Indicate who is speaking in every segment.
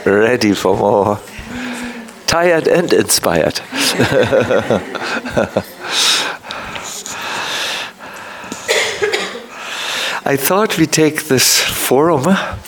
Speaker 1: ready for more. Tired and inspired. I thought we take this forum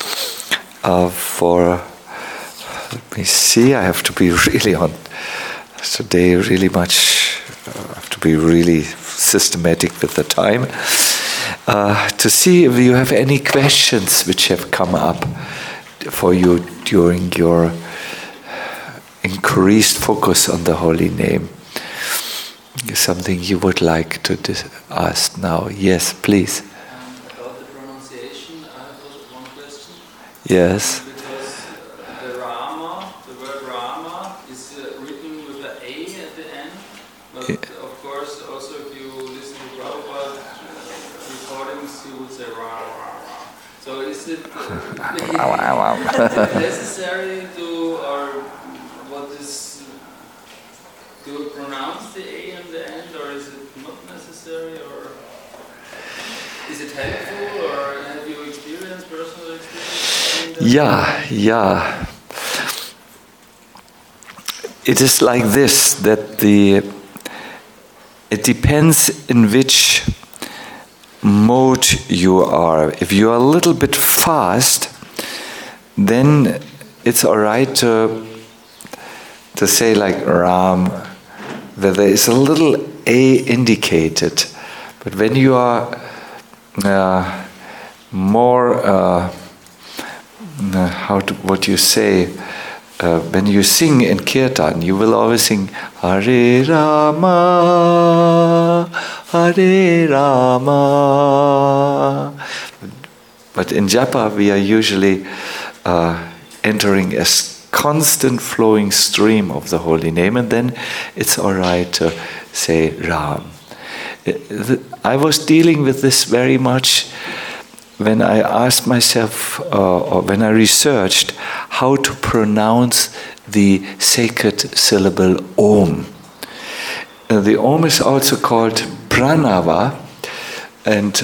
Speaker 1: for, let me see, I have to be really on today, really much, I have to be really systematic with the time, to see if you have any questions which have come up for you during your increased focus on the holy name. Something you would like to ask now. Yes, please.
Speaker 2: About the pronunciation, I have one question.
Speaker 1: Yes.
Speaker 2: Because the word Rama is written with an A at the end, but of course also if you listen to Prabhupada recordings, you would say Rama. So is it necessary to pronounce the A in the end, or is it not necessary, or is it helpful, or have you experienced personal experience?
Speaker 1: Yeah. It is like this, that it depends in which mode you are. If you are a little bit fast, then it's all right to say like Ram, where there is a little A indicated. But when you are more, what you say, when you sing in Kirtan, you will always sing Hare Rama, Hare Rama. But in Japa, we are usually entering a constant flowing stream of the holy name, and then it's all right to say Ram. I was dealing with this very much when I asked myself, or when I researched how to pronounce the sacred syllable Om. The Om is also called Pranava, and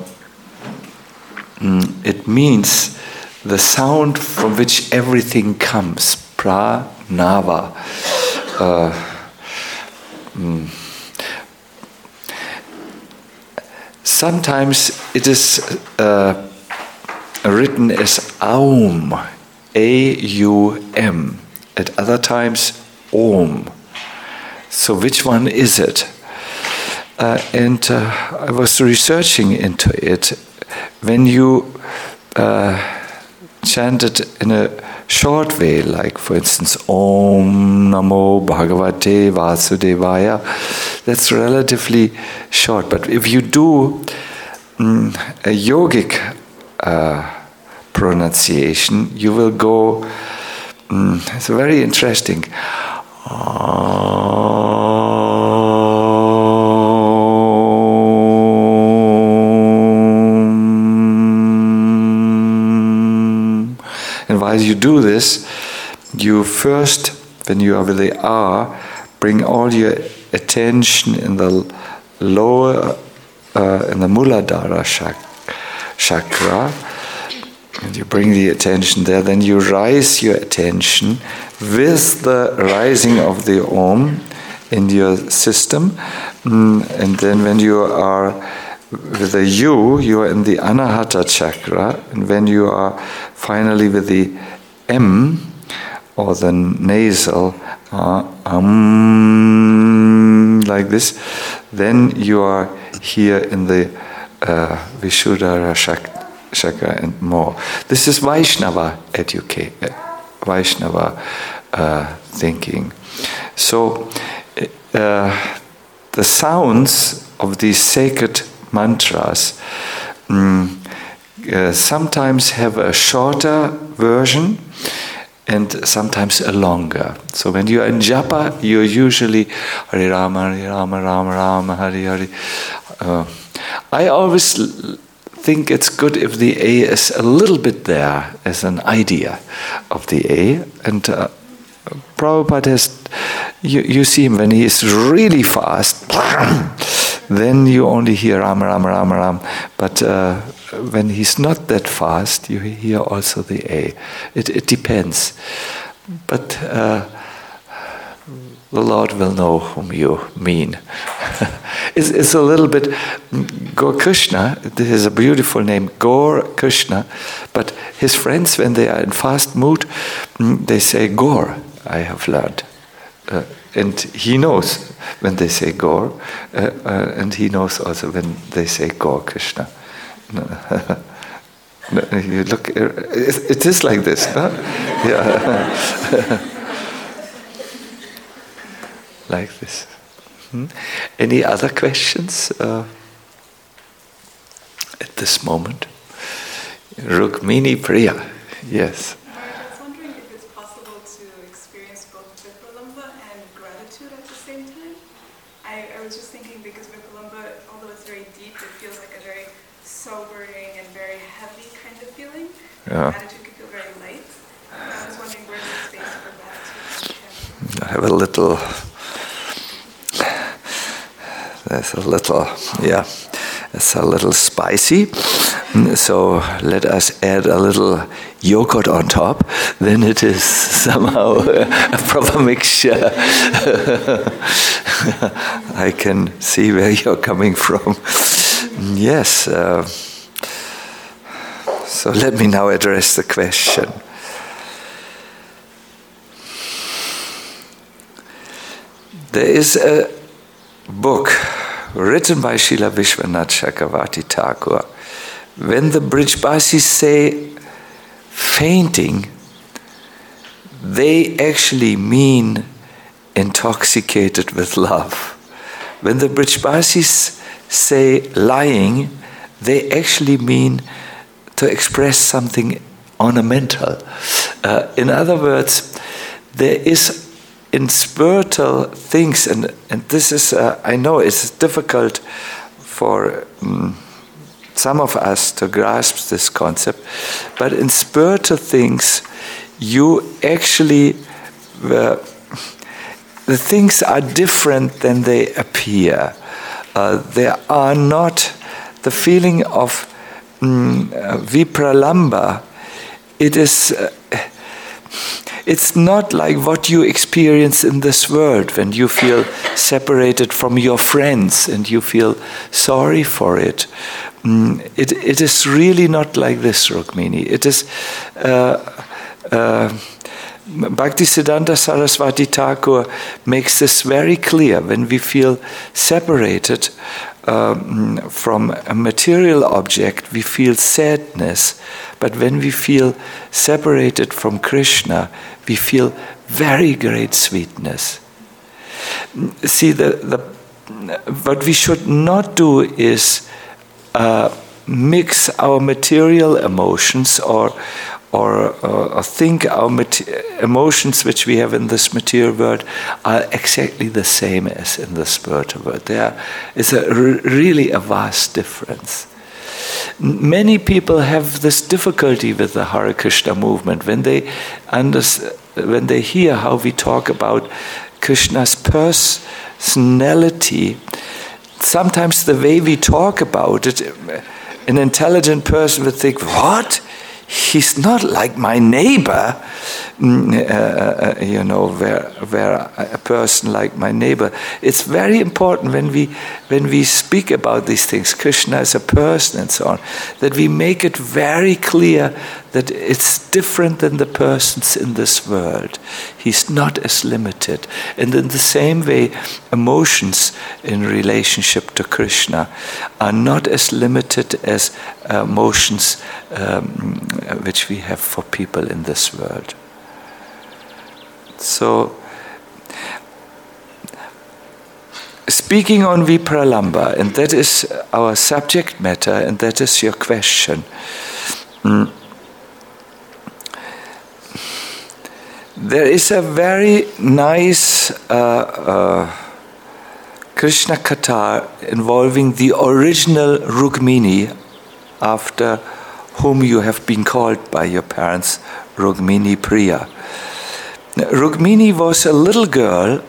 Speaker 1: it means the sound from which everything comes. Pranava. Sometimes it is written as Aum, A-U-M. At other times, Om. So which one is it? And I was researching into it. When you chanted in a short way, like for instance, Om Namo Bhagavate Vasudevaya, that's relatively short. But if you do a yogic pronunciation, you will go, it's very interesting. And while you do this, you first, when you are with the R, bring all your attention in the lower, in the Muladhara chakra, and you bring the attention there. Then you rise your attention with the rising of the Om in your system, and then when you are with the U, you are in the Anahata chakra, and when you are finally with the M, or the nasal, like this, then you are here in the Vishuddhara chakra and more. This is Vaishnava Vaishnava thinking. So the sounds of these sacred mantras sometimes have a shorter version and sometimes a longer. So when you are in japa, you're usually Hare Rama, Rama Rama, Hare Hare. I always think it's good if the A is a little bit there as an idea of the A. And Prabhupada has, you see him when he is really fast, then you only hear Ram, Ram, Ram, Ram. But when he's not that fast, you hear also the A. It depends. But the Lord will know whom you mean. It's a little bit Gaur Krishna. This is a beautiful name, Gaur Krishna. But his friends, when they are in fast mood, they say Gaur. I have learned, and he knows when they say Gaur, and he knows also when they say Gaur Krishna. You look. It is like this, no? Yeah. Like this. Any other questions at this moment? Rukmini Priya, yes.
Speaker 3: I was wondering if it's possible to experience both Vipralambha and gratitude at the same time. I was just thinking because Vipralambha, although it's very deep, it feels like a very sobering and very heavy kind of feeling.
Speaker 1: Yeah.
Speaker 3: Gratitude can feel very light. I was wondering where's the space for gratitude?
Speaker 1: I have a little... It's a little spicy. So let us add a little yogurt on top. Then it is somehow a proper mixture. I can see where you're coming from. Yes. So let me now address the question. There is a book written by Srila Vishwanath Chakravarti Thakur. When the Brijbasis say fainting, they actually mean intoxicated with love. When the Brijbasis say lying, they actually mean to express something ornamental. In other words, there is in spiritual things, and this is, I know it's difficult for some of us to grasp this concept, but in spiritual things, you actually, the things are different than they appear. There are not the feeling of Vipralambha. It's not like what you experience in this world when you feel separated from your friends and you feel sorry for it. It is really not like this, Rukmini. It is Bhaktisiddhanta Saraswati Thakur makes this very clear. When we feel separated from a material object, we feel sadness. But when we feel separated from Krishna, we feel very great sweetness. See, what we should not do is mix our material emotions or think our emotions which we have in this material world are exactly the same as in the spiritual world. There is really a vast difference. Many people have this difficulty with the Hare Krishna movement when they hear how we talk about Krishna's personality. Sometimes the way we talk about it, an intelligent person would think, "What? He's not like my neighbor." Where a person like my neighbor. It's very important when we speak about these things, Krishna as a person and so on, that we make it very clear that it's different than the persons in this world. He's not as limited. And in the same way, emotions in relationship to Krishna are not as limited as emotions which we have for people in this world. So, speaking on Vipralambha, and that is our subject matter, and that is your question. There is a very nice Krishna Katha involving the original Rukmini, after whom you have been called by your parents Rukmini Priya. Rukmini was a little girl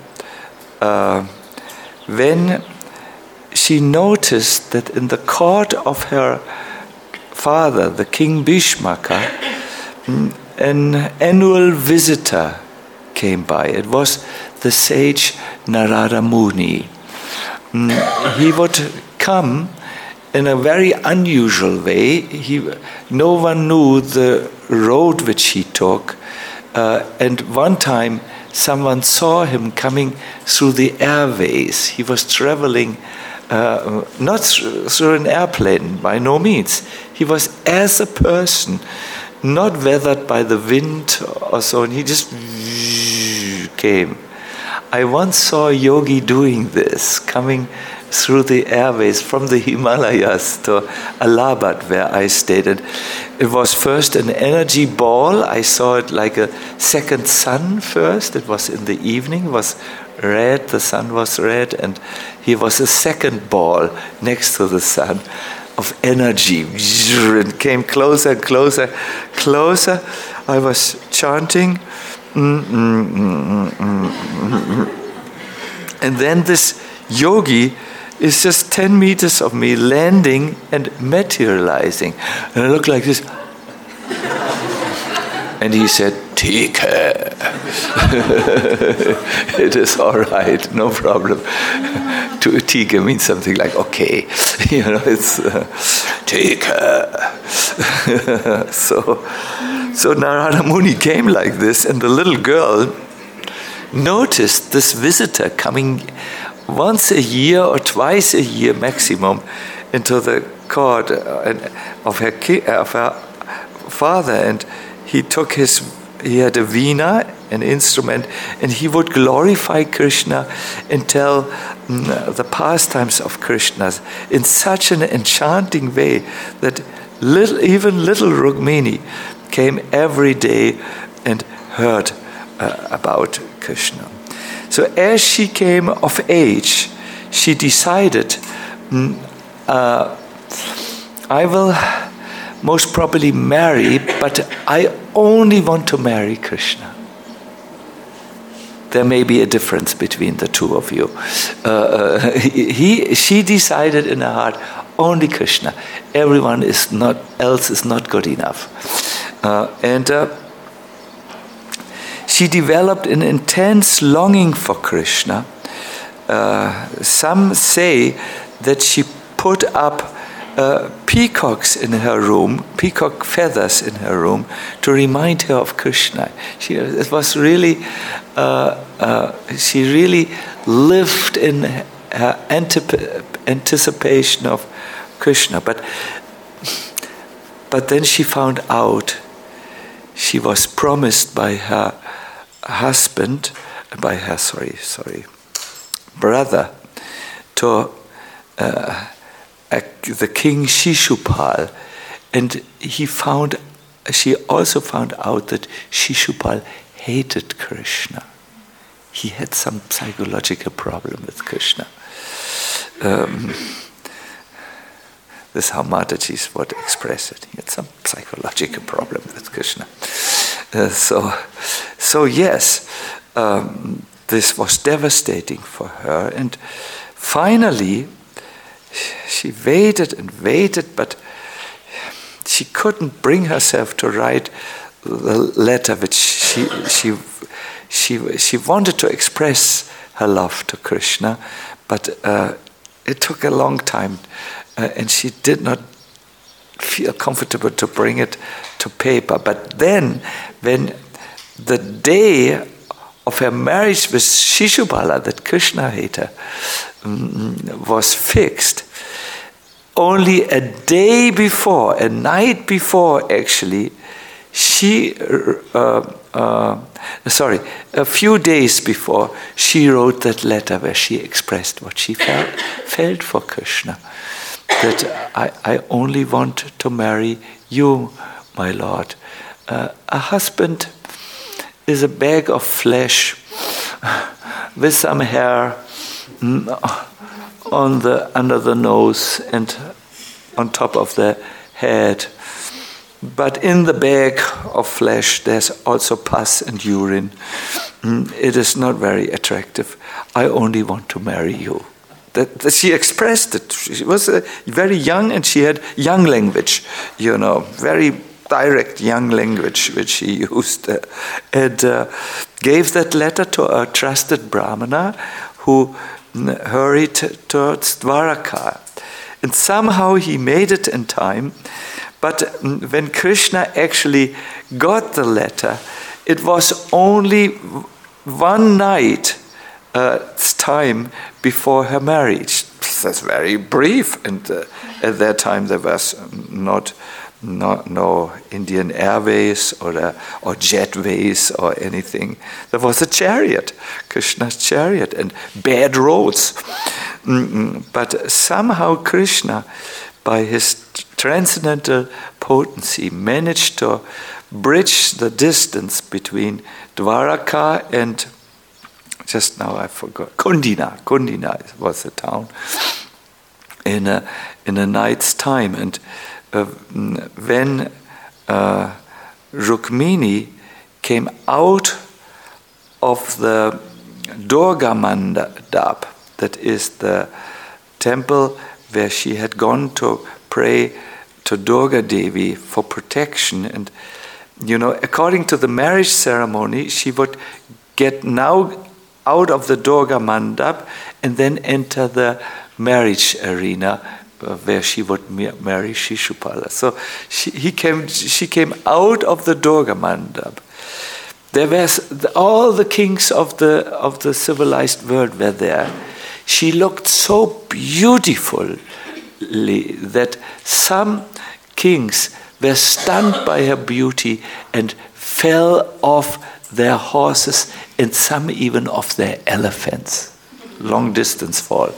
Speaker 1: when she noticed that in the court of her father, the king Bhishmaka, an annual visitor came by. It was the sage Narada Muni. He would come in a very unusual way. No one knew the road which he took. And one time, someone saw him coming through the airways. He was traveling not through an airplane, by no means. He was as a person, not weathered by the wind or so, and he just came. I once saw a yogi doing this, coming through the airways from the Himalayas to Allahabad, where I stayed. It was first an energy ball. I saw it like a second sun first. It was in the evening. It was red. The sun was red. And he was a second ball next to the sun of energy. It came closer, closer, closer. I was chanting. And then this yogi is just 10 meters of me landing and materializing. And I looked like this. And he said, "Take her." It is all right, no problem. To tika means something like, okay. It's take her. So Narada Muni came like this, and the little girl noticed this visitor coming once a year or twice a year maximum into the court of her father, and he had a veena, an instrument, and he would glorify Krishna and tell the pastimes of Krishna in such an enchanting way that even little Rukmini came every day and heard about Krishna. So as she came of age, she decided, I will most probably marry, but I only want to marry Krishna. There may be a difference between the two of you. She decided in her heart, only Krishna. Everyone else is not good enough. She developed an intense longing for Krishna. Some say that she put up peacocks in her room, peacock feathers in her room, to remind her of Krishna. She really lived in her anticipation of Krishna. But then she found out she was promised by her husband, by her brother, to the king Shishupal, and she also found out that Shishupal hated Krishna. He had some psychological problem with Krishna. This is how Mataji would express it. He had some psychological problem with Krishna. So yes, this was devastating for her. And finally, she waited and waited, but she couldn't bring herself to write the letter which she wanted to express her love to Krishna, but it took a long time, and she did not feel comfortable to bring it to paper. But then, when the day of her marriage with Shishupala, that Krishna hater, was fixed, only a night before actually, a few days before, she wrote that letter where she expressed what she felt for Krishna. That I only want to marry you, my Lord. A husband is a bag of flesh with some hair under the nose and on top of the head. But in the bag of flesh there's also pus and urine. It is not very attractive. I only want to marry you. that she expressed it. She was very young, and she had young language, very direct young language which she used, and gave that letter to a trusted Brahmana who hurried towards Dwaraka. And somehow he made it in time, but when Krishna actually got the letter, it was only one night time before her marriage. That's very brief, and at that time there was no Indian Airways or jetways or anything. There was a chariot, Krishna's chariot, and bad roads. But somehow Krishna, by his transcendental potency, managed to bridge the distance between Dwaraka and, just now I forgot, Kundina. Kundina was the town, in a night's time. And when Rukmini came out of the Durga Mandap, that is the temple where she had gone to pray to Durga Devi for protection, and according to the marriage ceremony, she would get now out of the Durga Mandap and then enter the marriage arena where she would marry Shishupala. So she came out of the Durga Mandap. There was all the kings of the civilized world were there. She looked so beautifully that some kings were stunned by her beauty and fell off their horses, and some even off their elephants. Long distance fall.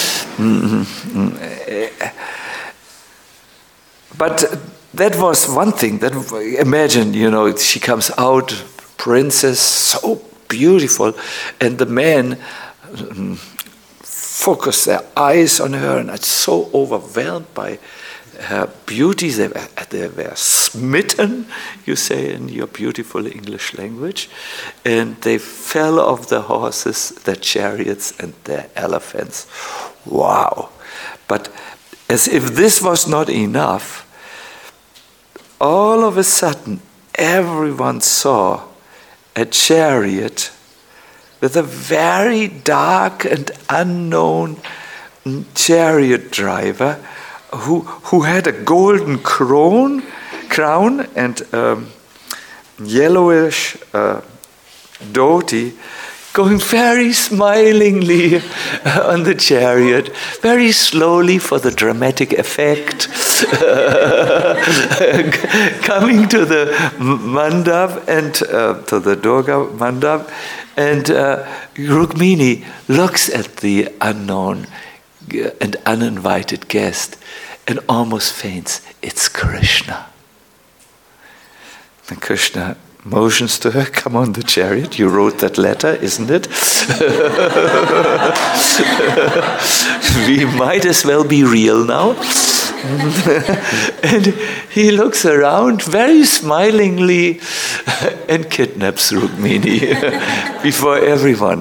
Speaker 1: But that was one thing. That imagine, she comes out, princess, so beautiful, and the men focus their eyes on her, and are so overwhelmed by her beauty. They were smitten, you say in your beautiful English language, and they fell off their horses, their chariots, and their elephants. Wow! But as if this was not enough, all of a sudden everyone saw a chariot with a very dark and unknown chariot driver who had a golden crown and yellowish dhoti, going very smilingly on the chariot, very slowly for the dramatic effect, coming to the mandap and to the Durga mandap, and Rukmini looks at the unknown and uninvited guest and almost faints. It's Krishna. And Krishna motions to her, come on the chariot, you wrote that letter, isn't it? We might as well be real now. And he looks around very smilingly and kidnaps Rukmini before everyone.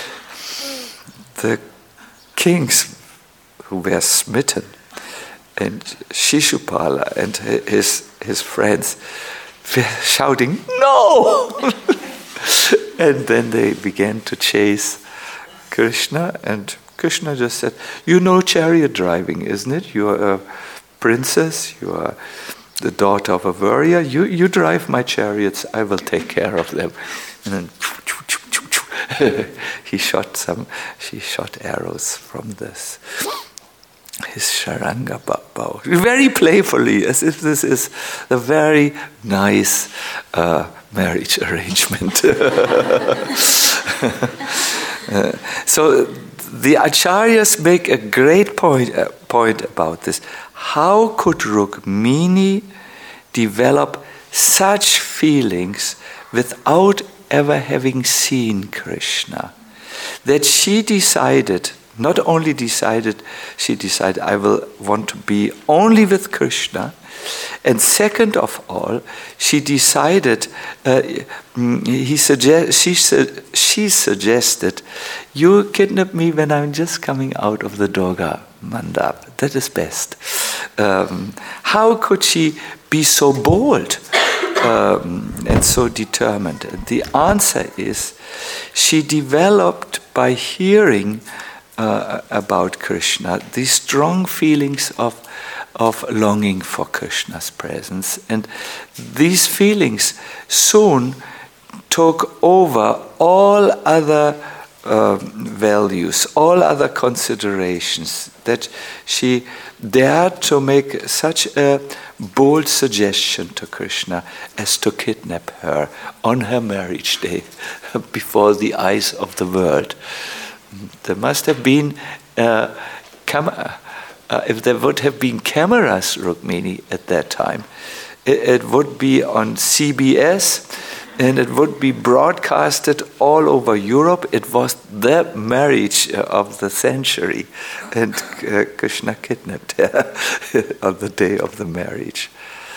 Speaker 1: The kings who were smitten, and Shishupala and his friends were shouting, "No!" And then they began to chase Krishna, and Krishna just said, "You know chariot driving, isn't it? You are a princess, you are the daughter of a warrior, you drive my chariots, I will take care of them." And then she shot arrows from his Sharanga bow, very playfully, as if this is a very nice marriage arrangement. So the Acharyas make a great point about this. How could Rukmini develop such feelings without ever having seen Krishna? That she decided, she decided, I will want to be only with Krishna. And second of all, she decided, she suggested, you kidnap me when I'm just coming out of the Durga Mandap. That is best. How could she be so bold and so determined? And the answer is, she developed by hearing about Krishna these strong feelings of longing for Krishna's presence. And these feelings soon took over all other values, all other considerations, that she dared to make such a bold suggestion to Krishna as to kidnap her on her marriage day before the eyes of the world. There must have been if there would have been cameras, Rukmini, at that time, it would be on CBS and it would be broadcasted all over Europe. It was the marriage of the century, and Krishna kidnapped her on the day of the marriage.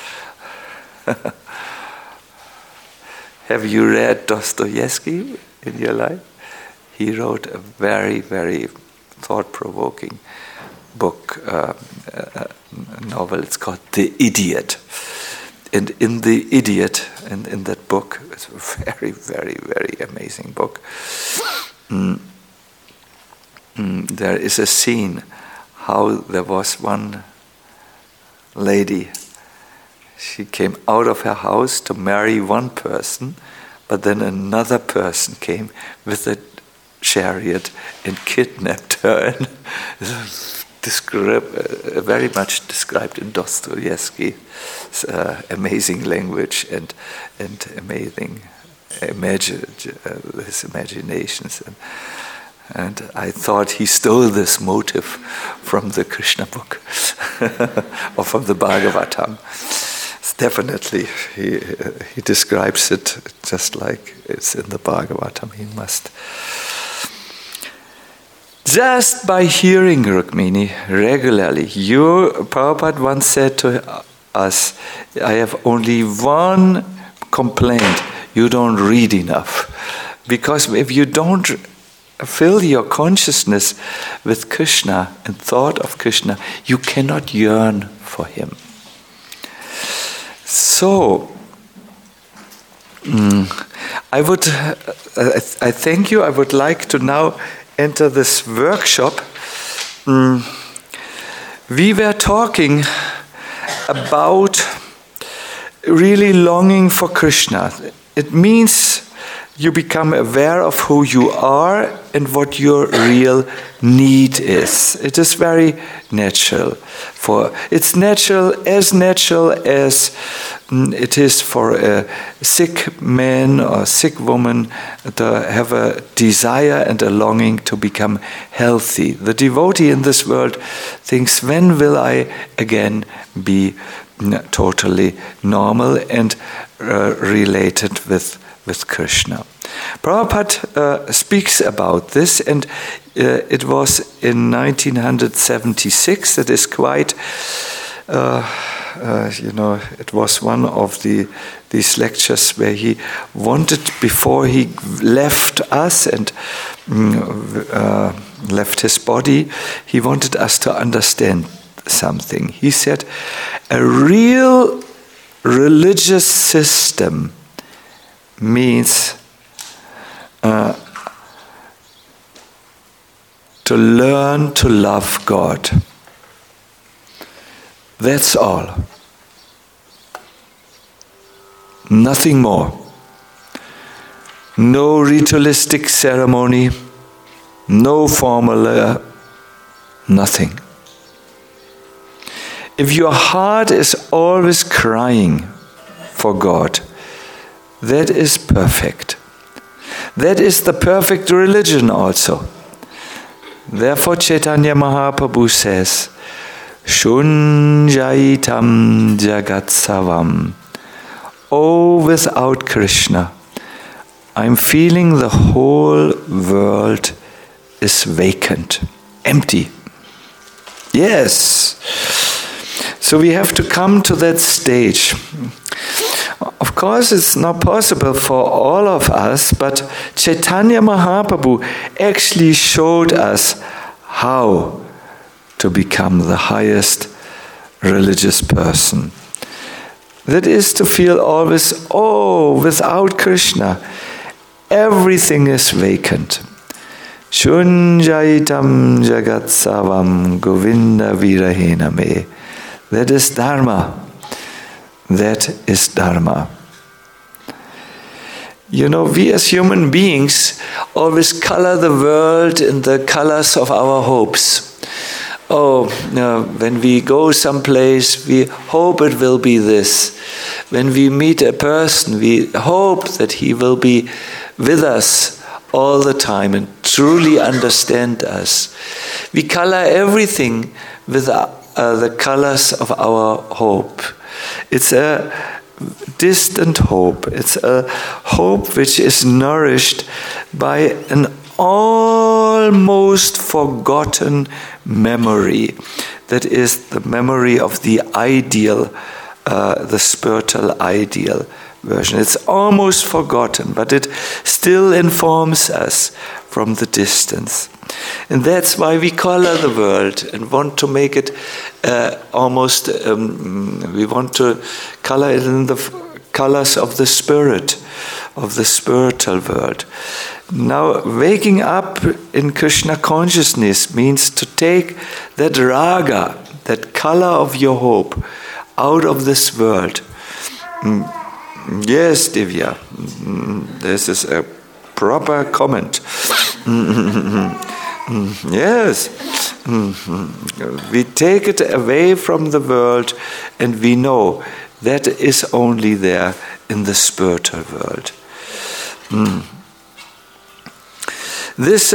Speaker 1: Have you read Dostoevsky in your life? He wrote a very, very thought-provoking book, novel. It's called The Idiot. And in The Idiot, in that book, it's a very, very, very amazing book, there is a scene how there was one lady. She came out of her house to marry one person, but then another person came with a chariot and kidnapped her. And very much described in Dostoevsky, amazing language and amazing his imaginations. And I thought he stole this motive from the Krishna book or from the Bhagavatam. Definitely, he describes it just like it's in the Bhagavatam. He must. Just by hearing Rukmini regularly, Prabhupada once said to us, I have only one complaint: you don't read enough. Because if you don't fill your consciousness with Krishna and thought of Krishna, you cannot yearn for him. So, I thank you. I would like to now enter this workshop. We were talking about really longing for Krishna. It means you become aware of who you are and what your real need is. It is very natural. It's natural as it is for a sick man or sick woman to have a desire and a longing to become healthy. The devotee in this world thinks, when will I again be totally normal and related with Krishna? Prabhupada speaks about this, and it was in 1976. It is quite, it was one of these lectures where he wanted, before he left us and left his body, he wanted us to understand something. He said, a real religious system means to learn to love God. That's all. Nothing more. No ritualistic ceremony, no formula, nothing. If your heart is always crying for God, that is perfect. That is the perfect religion also. Therefore Chaitanya Mahaprabhu says, Shunjaitam Jagatsavam. Oh, without Krishna, I'm feeling the whole world is vacant, empty. Yes. So we have to come to that stage. Of course, it's not possible for all of us, but Chaitanya Mahaprabhu actually showed us how to become the highest religious person. That is to feel always, without Krishna, everything is vacant. Shunjaitam jagat savam govinda virahena me. That is Dharma. That is Dharma. You know, we as human beings always color the world in the colors of our hopes. When we go someplace, we hope it will be this. When we meet a person, we hope that he will be with us all the time and truly understand us. We color everything with the colors of our hope. It's a distant hope. It's a hope which is nourished by an almost forgotten memory. That is the memory of the ideal, the spiritual ideal version. It's almost forgotten, but it still informs us from the distance. And that's why we color the world and want to make it we want to color it in the colors of the spirit, of the spiritual world. Now, waking up in Krishna consciousness means to take that raga, that color of your hope, out of this world. Yes, Divya, this is a proper comment. Yes, we take it away from the world and we know that is only there in the spiritual world. This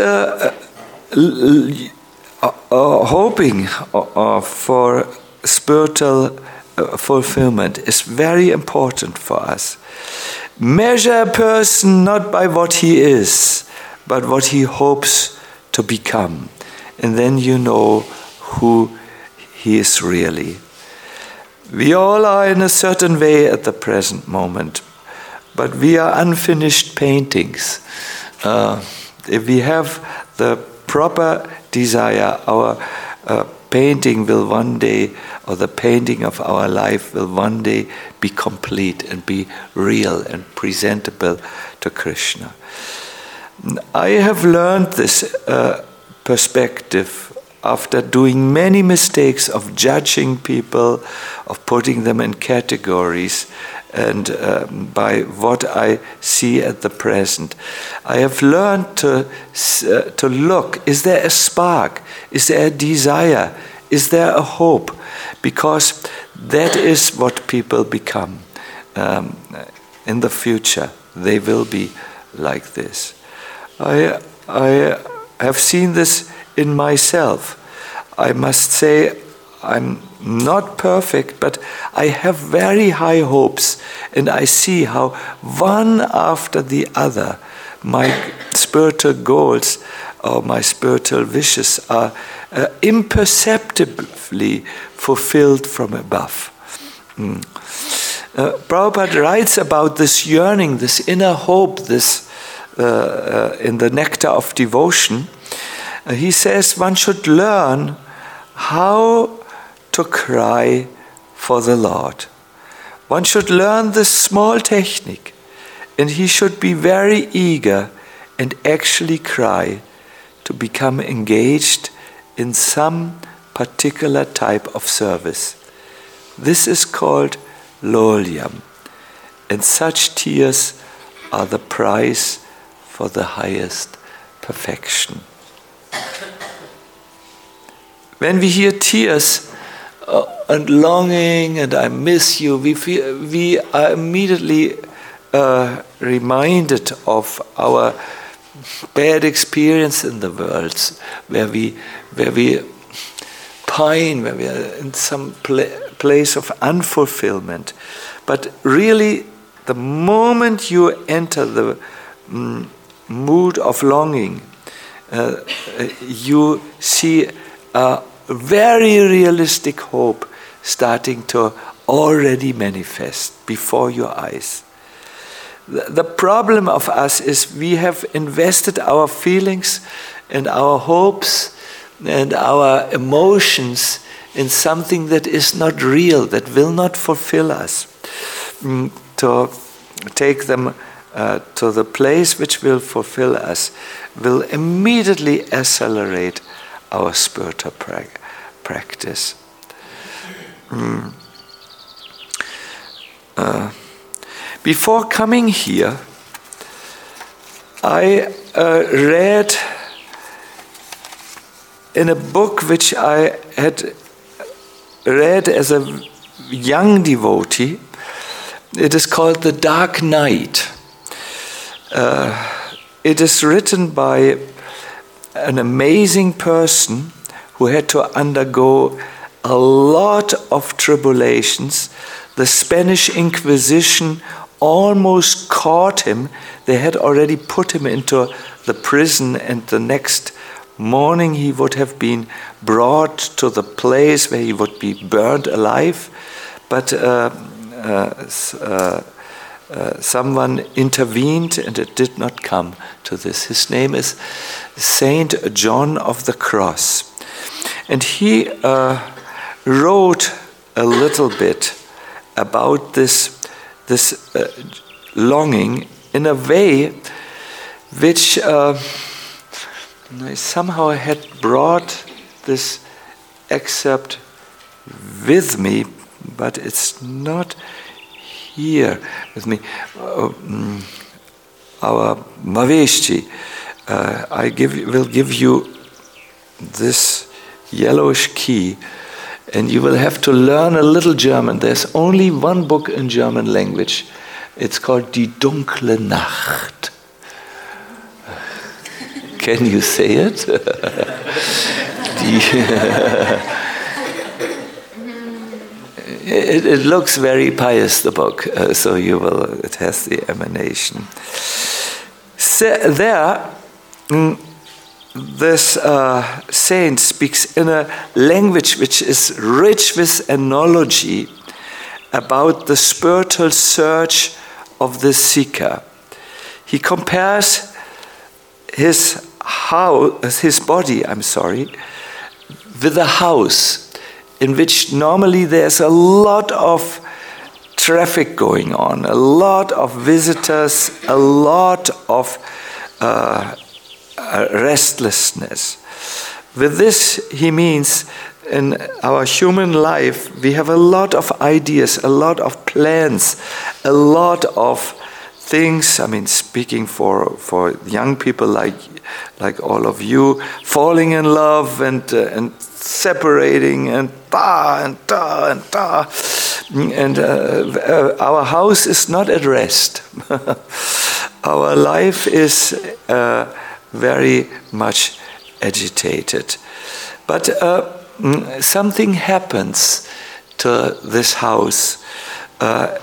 Speaker 1: hoping for spiritual fulfillment is very important for us. Measure a person not by what he is, but what he hopes to become. And then you know who he is really. We all are in a certain way at the present moment, but we are unfinished paintings. If we have the proper desire, our painting will one day, or the painting of our life will one day be complete and be real and presentable to Krishna. I have learned this perspective after doing many mistakes of judging people, of putting them in categories, and by what I see at the present. I have learned to look, is there a spark? Is there a desire? Is there a hope? Because that is what people become. In the future, they will be like this. I have seen this in myself. I must say I'm not perfect, but I have very high hopes, and I see how one after the other my spiritual goals or my spiritual wishes are imperceptibly fulfilled from above. Prabhupada writes about this yearning, this inner hope, this in the Nectar of Devotion. He says one should learn how to cry for the Lord. One should learn this small technique, and he should be very eager and actually cry to become engaged in some particular type of service. This is called lolyam, and such tears are the price for the highest perfection. When we hear tears and longing and I miss you, we are immediately reminded of our bad experience in the world, where we pine, where we are in some place of unfulfillment. But really, the moment you enter the mood of longing, you see a very realistic hope starting to already manifest before your eyes. The problem of us is we have invested our feelings and our hopes and our emotions in something that is not real, that will not fulfill us. To take them to the place which will fulfill us will immediately accelerate our spiritual practice. Before coming here, I read in a book which I had read as a young devotee. It is called The Dark Night. It is written by an amazing person who had to undergo a lot of tribulations. The Spanish Inquisition almost caught him. They had already put him into the prison, and the next morning he would have been brought to the place where he would be burned alive. But someone intervened, and it did not come to this. His name is Saint John of the Cross. And he wrote a little bit about this longing in a way which I somehow had brought this excerpt with me, but it's not here with me. Our Maveshji, will give you this yellowish key, and you will have to learn a little German. There's only one book in German language. It's called Die Dunkle Nacht. Can you say it? It looks very pious, the book, so you will. It has the emanation. So there, this saint speaks in a language which is rich with analogy about the spiritual search of the seeker. He compares his body, with a house in which normally there's a lot of traffic going on, a lot of visitors, a lot of restlessness. With this, he means in our human life, we have a lot of ideas, a lot of plans, a lot of things. Speaking for young people like all of you, falling in love and separating and our house is not at rest. Our life is very much agitated. But something happens to this house. A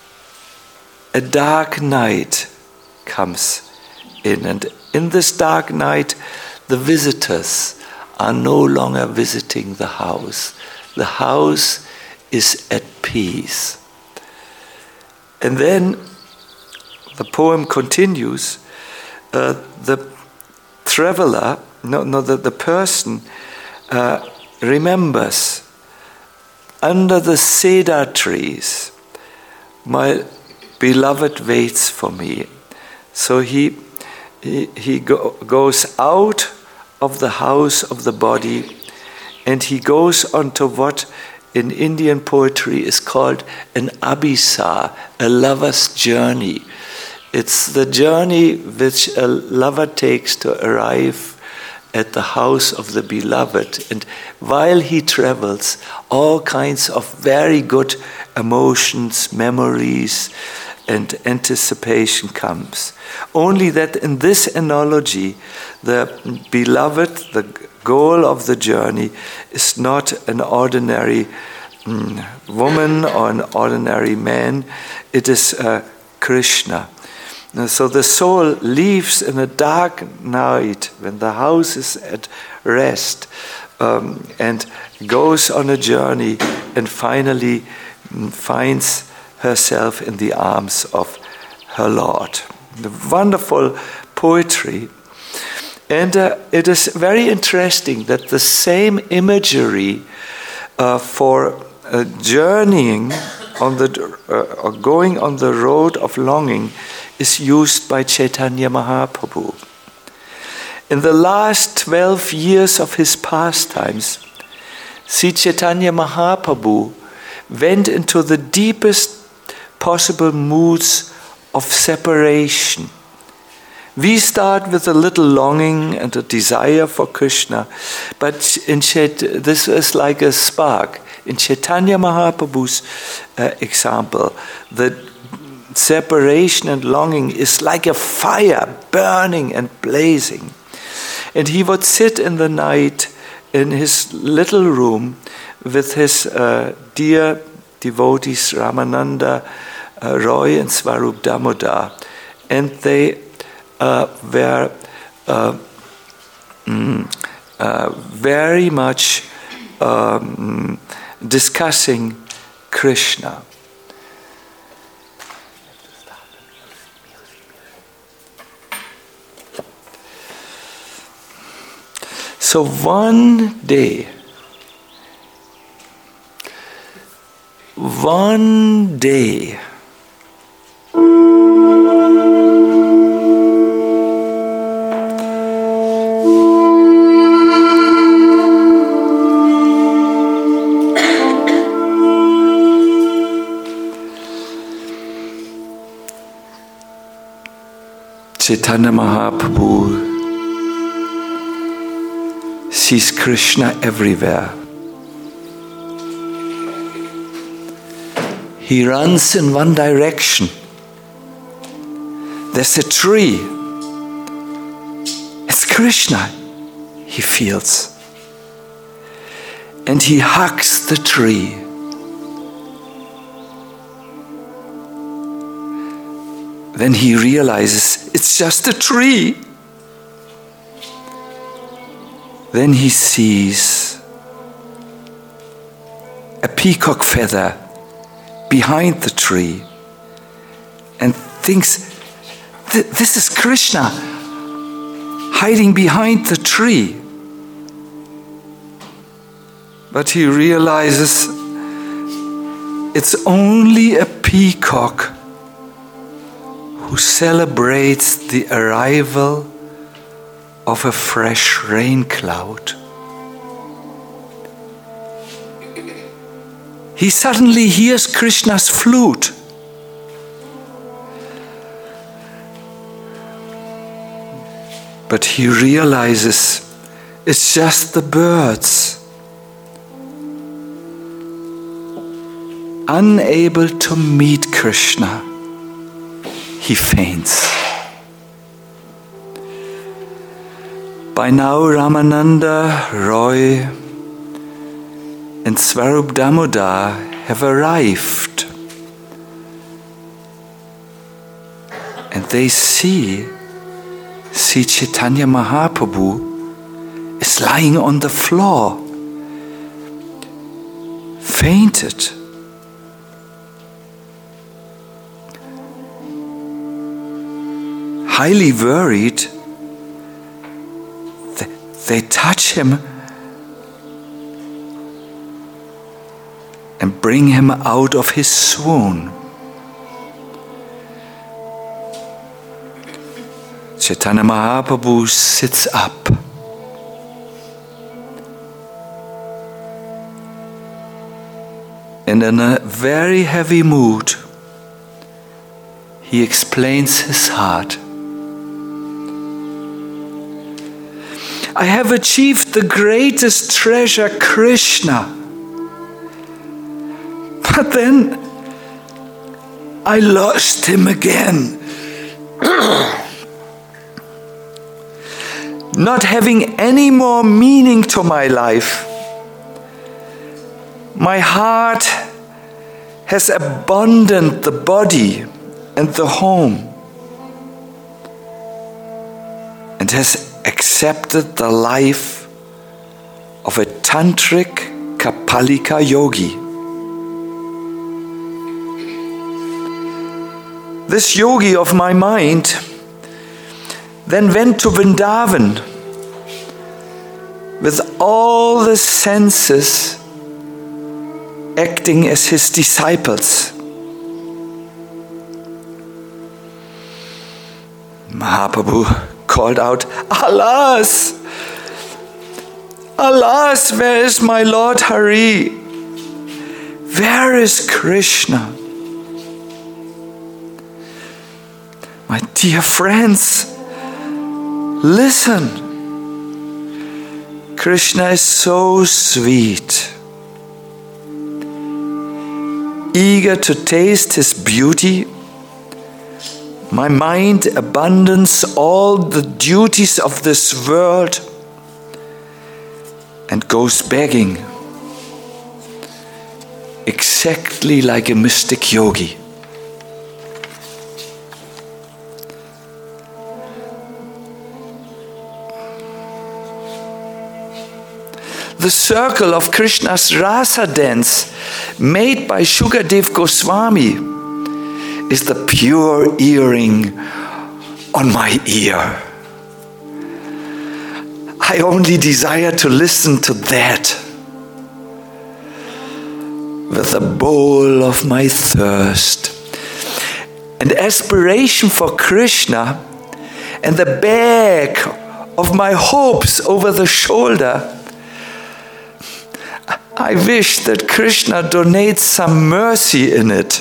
Speaker 1: dark night comes in, and in this dark night, the visitors are no longer visiting the house. The house is at peace. And then the poem continues. The traveler, the person remembers, under the cedar trees, my beloved waits for me. So he goes out of the house of the body, and he goes on to what in Indian poetry is called an abhisar, a lover's journey. It's the journey which a lover takes to arrive at the house of the beloved. And while he travels, all kinds of very good emotions, memories, and anticipation comes. Only that in this analogy, the beloved, the goal of the journey, is not an ordinary woman or an ordinary man. It is Krishna. So the soul leaves in a dark night when the house is at rest, and goes on a journey and finally finds herself in the arms of her Lord. The wonderful poetry. And it is very interesting that the same imagery for journeying on or going on the road of longing is used by Chaitanya Mahaprabhu. In the last 12 years of his pastimes, Sri Chaitanya Mahaprabhu went into the deepest possible moods of separation. We start with a little longing and a desire for Krishna, but this is like a spark. In Chaitanya Mahaprabhu's example, the separation and longing is like a fire burning and blazing. And he would sit in the night in his little room with his dear devotees Ramananda, Roy and Swarup Damodar, and they were very much discussing Krishna. So one day, Chaitanya Mahaprabhu sees Krishna everywhere. He runs in one direction. There's a tree. It's Krishna, he feels. And he hugs the tree. Then he realizes it's just a tree. Then he sees a peacock feather behind the tree and thinks, this is Krishna hiding behind the tree. But he realizes it's only a peacock who celebrates the arrival of a fresh rain cloud. He suddenly hears Krishna's flute. But he realizes it's just the birds. Unable to meet Krishna, he faints. By now Ramananda, Roy and Swarup Damodar have arrived. And they see Chaitanya Mahaprabhu is lying on the floor, fainted. Highly worried, they touch him and bring him out of his swoon. Chaitanya Mahaprabhu sits up. And in a very heavy mood, he explains his heart. I have achieved the greatest treasure, Krishna. But then I lost him again. Not having any more meaning to my life. My heart has abandoned the body and the home and has accepted the life of a tantric Kapalika yogi. This yogi of my mind then went to Vrindavan with all the senses acting as his disciples. Mahaprabhu called out, "Alas! Alas, where is my Lord Hari? Where is Krishna?" My dear friends, listen. Krishna is so sweet. Eager to taste his beauty, my mind abandons all the duties of this world and goes begging, exactly like a mystic yogi. The circle of Krishna's rasa dance made by Shukadev Goswami is the pure earring on my ear. I only desire to listen to that with the bowl of my thirst. And aspiration for Krishna and the bag of my hopes over the shoulder. I wish that Krishna donates some mercy in it.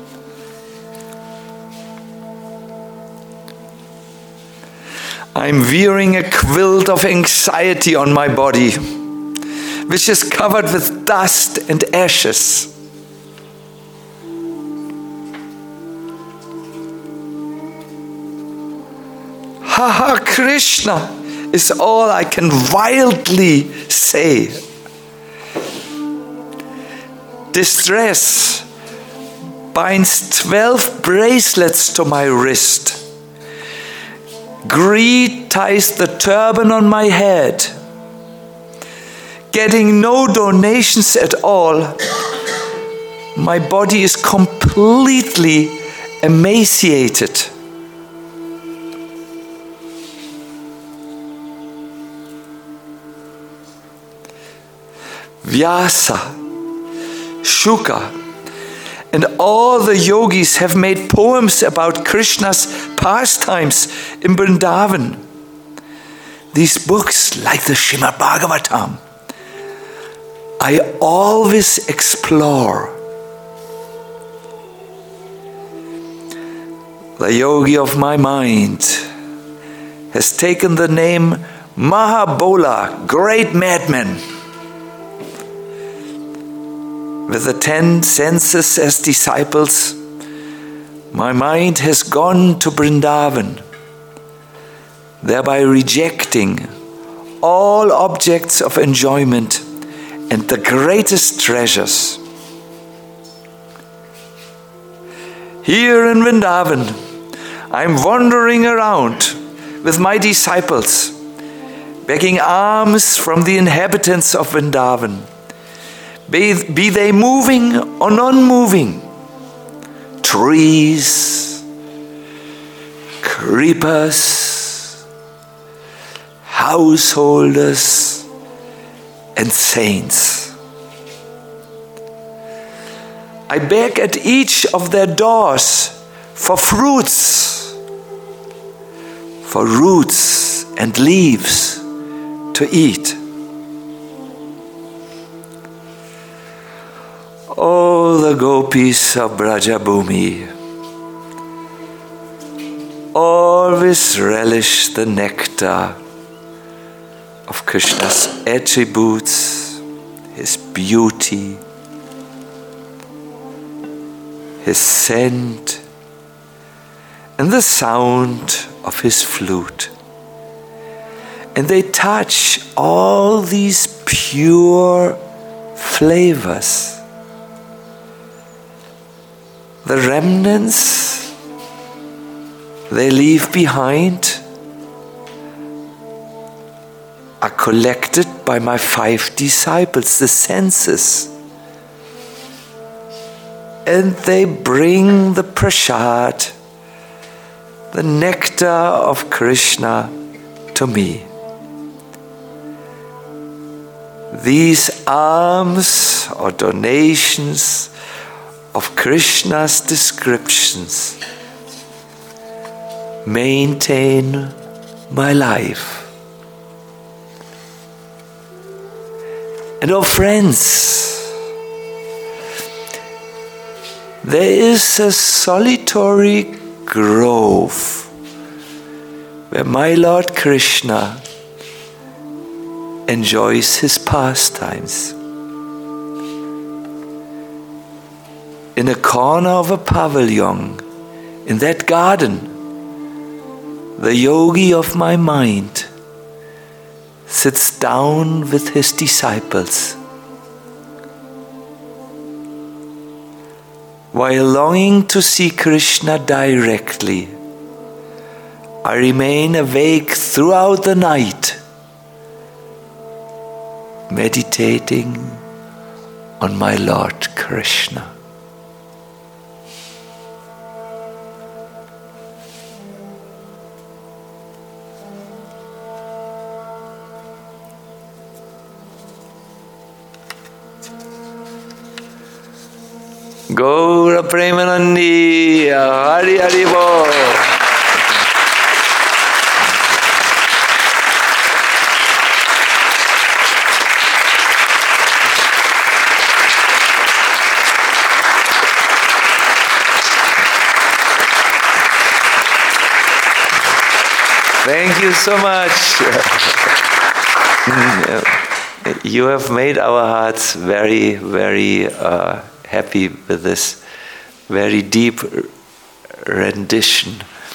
Speaker 1: I'm wearing a quilt of anxiety on my body, which is covered with dust and ashes. Ha ha, Krishna is all I can wildly say. Distress binds 12 bracelets to my wrist. Greed ties the turban on my head. Getting no donations at all, my body is completely emaciated. Vyasa, Shuka, and all the yogis have made poems about Krishna's pastimes in Vrindavan. These books, like the Srimad Bhagavatam, I always explore. The yogi of my mind has taken the name Mahabola, great madman. With the 10 senses as disciples, my mind has gone to Vrindavan, thereby rejecting all objects of enjoyment and the greatest treasures. Here in Vrindavan, I'm wandering around with my disciples, begging alms from the inhabitants of Vrindavan. Be they moving or non-moving, trees, creepers, householders, and saints. I beg at each of their doors for fruits, for roots and leaves to eat. Oh, the gopis of Brajabhumi always relish the nectar of Krishna's attributes, his beauty, his scent, and the sound of his flute. And they touch all these pure flavors. The remnants they leave behind are collected by my 5 disciples, the senses. And they bring the prasad, the nectar of Krishna, to me. These alms or donations of Krishna's descriptions maintain my life. And oh friends, there is a solitary grove where my Lord Krishna enjoys his pastimes. In a corner of a pavilion, in that garden, the yogi of my mind sits down with his disciples. While longing to see Krishna directly, I remain awake throughout the night, meditating on my Lord Krishna. Gaura Premanandi, Hari Hari Bol. Thank you so much. You have made our hearts very, very happy with this very deep rendition.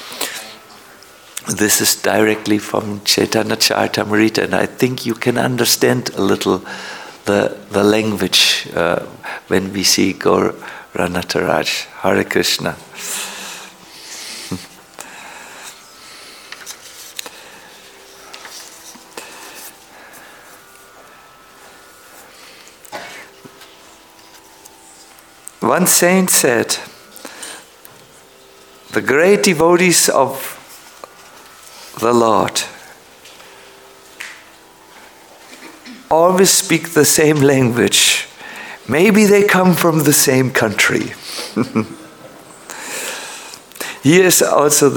Speaker 1: This is directly from Chaitanya Charitamrita, and I think you can understand a little the language when we see Gaur Ranataraj. Hare Krishna. One saint said, the great devotees of the Lord always speak the same language. Maybe they come from the same country. Here is also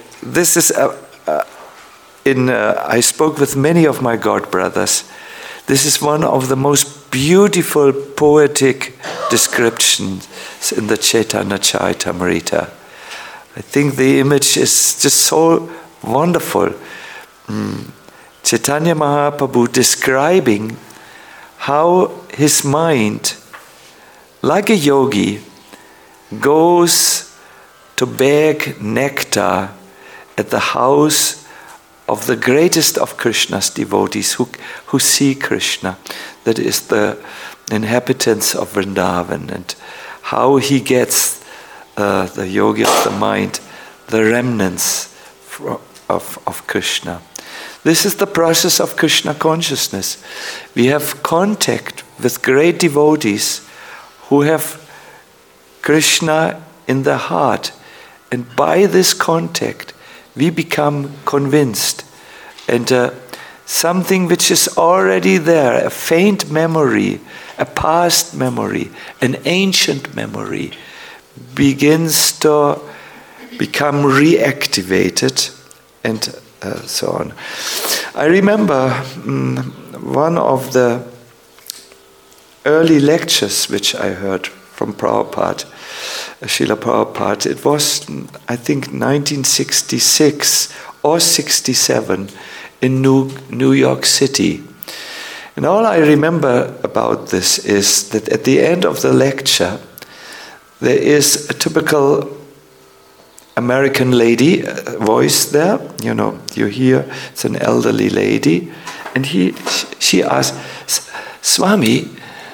Speaker 1: I spoke with many of my God brothers. This is one of the most beautiful poetic descriptions in the Chaitanya Charitamrita. I think the image is just so wonderful. Chaitanya Mahaprabhu describing how his mind, like a yogi, goes to beg nectar at the house of the greatest of Krishna's devotees who see Krishna, that is the inhabitants of Vrindavan, and how he gets the yogi of the mind, the remnants of Krishna. This is the process of Krishna consciousness. We have contact with great devotees who have Krishna in their heart, and by this contact we become convinced, and something which is already there, a faint memory, a past memory, an ancient memory, begins to become reactivated, and so on. I remember one of the early lectures which I heard from Prabhupada, Srila Prabhupada. It was, I think, 1966 or 67 in New York City. And all I remember about this is that at the end of the lecture, there is a typical American lady voice there. You know, you hear it's an elderly lady, and she asks, "Swami,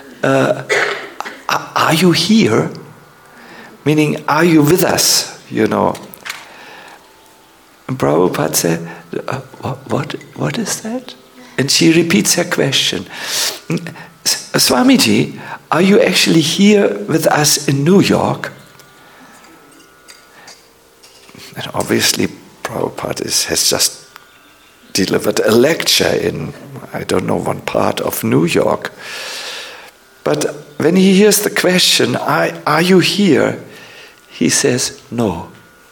Speaker 1: are you here?" Meaning, are you with us? You know. And Prabhupada said, "What is that?" And she repeats her question. Swamiji, are you actually here with us in New York? And obviously Prabhupada has just delivered a lecture in, I don't know, one part of New York. But when he hears the question, are you here? He says, no.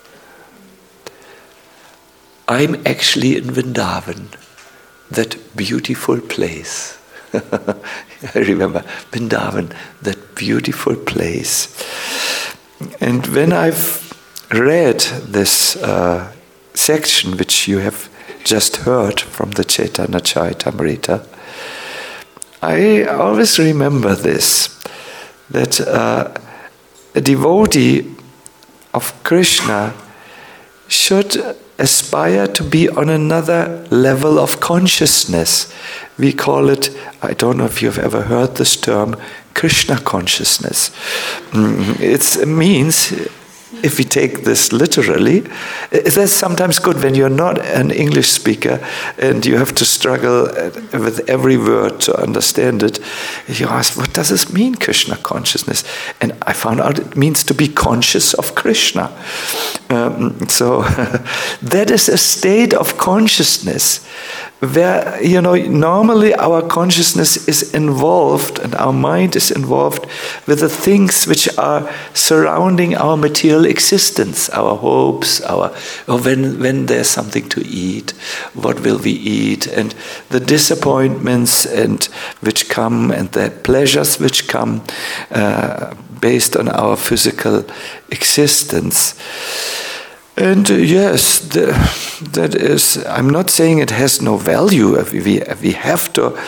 Speaker 1: I'm actually in Vrindavan, that beautiful place. I remember Vrindavan, that beautiful place. And when I've read this section, which you have just heard from the Chaitanya Charitamrita, I always remember this, that a devotee of Krishna should aspire to be on another level of consciousness. We call it, I don't know if you've ever heard this term, Krishna consciousness. It means, if we take this literally, that's sometimes good when you're not an English speaker and you have to struggle with every word to understand it. You ask, what does this mean, Krishna consciousness? And I found out it means to be conscious of Krishna. So that is a state of consciousness where, normally our consciousness is involved and our mind is involved with the things which are surrounding our material existence, our hopes, or when there's something to eat, what will we eat, and the disappointments and which come and the pleasures which come based on our physical existence. And yes, that is, I'm not saying it has no value. We have to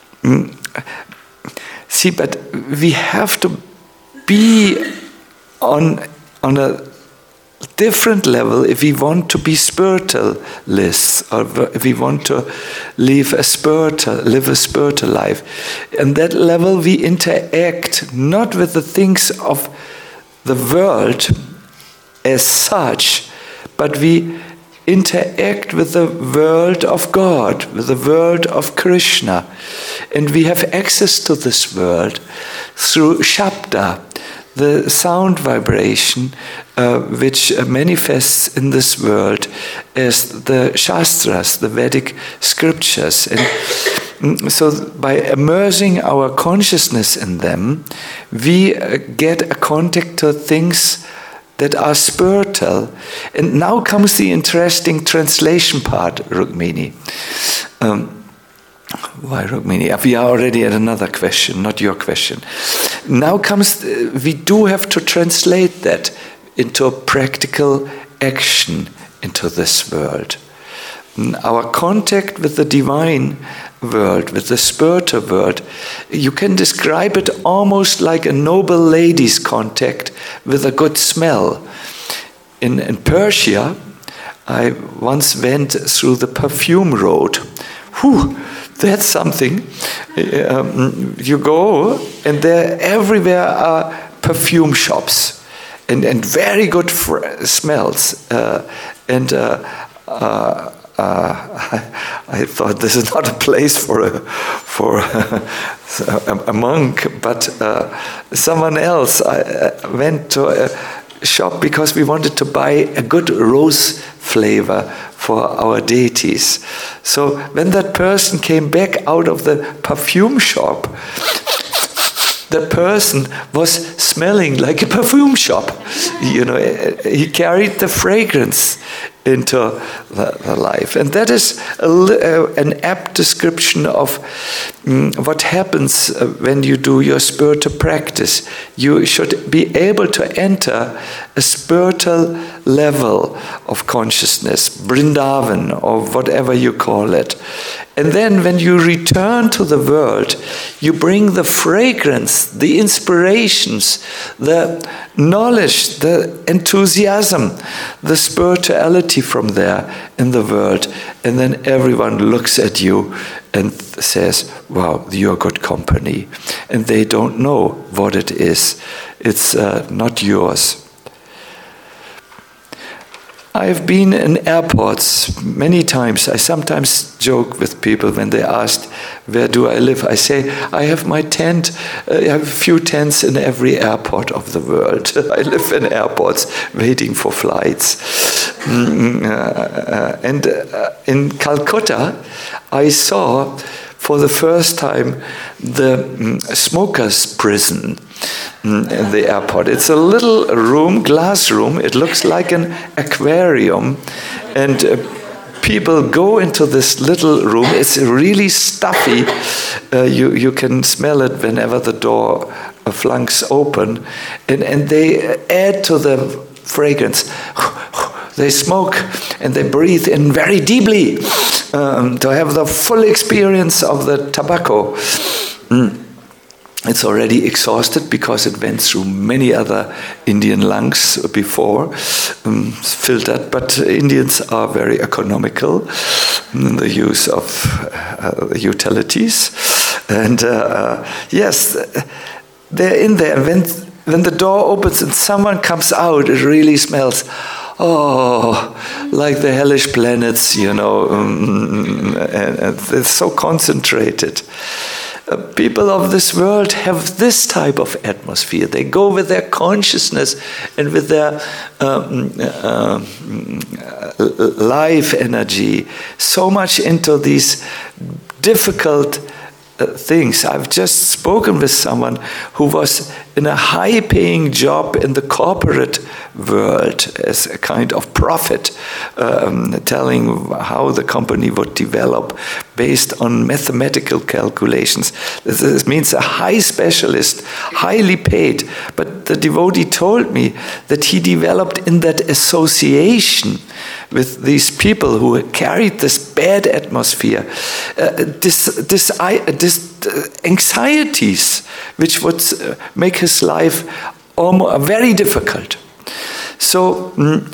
Speaker 1: see, but we have to be on a different level if we want to be spiritualists, or if we want to live a spiritual life. And that level we interact not with the things of the world as such, but we interact with the world of God, with the world of Krishna. And we have access to this world through Shabda, the sound vibration which manifests in this world as the Shastras, the Vedic scriptures. And so by immersing our consciousness in them, we get a contact to things that are spiritual. And now comes the interesting translation part, Rukmini. Why Rukmini? We are already at another question, not your question. Now comes, we do have to translate that into a practical action into this world. Our contact with the divine world, with the spiritual world, you can describe it almost like a noble lady's contact with a good smell. In Persia, I once went through the perfume road. Whew, that's something. You go, and there everywhere are perfume shops, and very good smells. I thought this is not a place for a monk, but someone else. I went to a shop because we wanted to buy a good rose flavor for our deities. So when that person came back out of the perfume shop, the person was smelling like a perfume shop. He carried the fragrance into the life. And that is an apt description of what happens when you do your spiritual practice. You should be able to enter a spiritual level of consciousness, Vrindavan, or whatever you call it. And then when you return to the world, you bring the fragrance, the inspirations, the knowledge, the enthusiasm, the spirituality from there in the world. And then everyone looks at you and says, wow, you're good company. And they don't know what it is. It's not yours. I've been in airports many times. I sometimes joke with people when they ask, where do I live? I say, I have my tent. I have a few tents in every airport of the world. I live in airports waiting for flights. And in Calcutta, I saw for the first time the smokers' prison in the airport. It's a little room, glass room. It looks like an aquarium, and people go into this little room. It's really stuffy. You can smell it whenever the door flunks open, and they add to the fragrance. They smoke and they breathe in very deeply to have the full experience of the tobacco. It's already exhausted because it went through many other Indian lungs before, filtered. But Indians are very economical in the use of utilities. And yes, they're in there. When the door opens and someone comes out, it really smells, like the hellish planets, and they're so concentrated. People of this world have this type of atmosphere. They go with their consciousness and with their life energy so much into these difficult things. I've just spoken with someone who was in a high-paying job in the corporate world as a kind of prophet, telling how the company would develop based on mathematical calculations. This means a high specialist, highly paid. But the devotee told me that he developed in that association with these people who carried this bad atmosphere, this anxieties, which would make his life very difficult. So,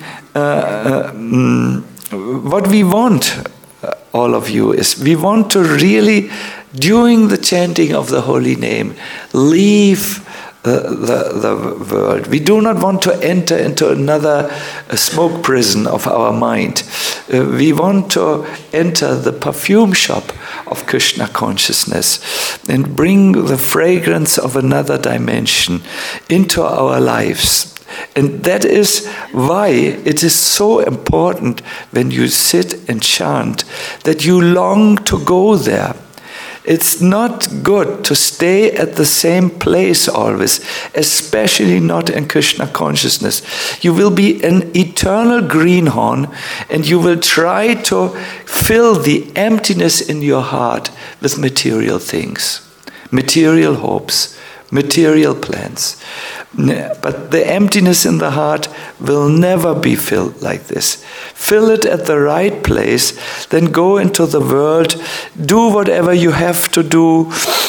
Speaker 1: what we want, all of you, is we want to really, during the chanting of the holy name, leave the world. We do not want to enter into another smoke prison of our mind. We want to enter the perfume shop of Krishna consciousness and bring the fragrance of another dimension into our lives. And that is why it is so important when you sit and chant that you long to go there. It's not good to stay at the same place always, especially not in Krishna consciousness. You will be an eternal greenhorn, and you will try to fill the emptiness in your heart with material things, material hopes, material plans. But the emptiness in the heart will never be filled like this. Fill it at the right place, then go into the world, do whatever you have to do,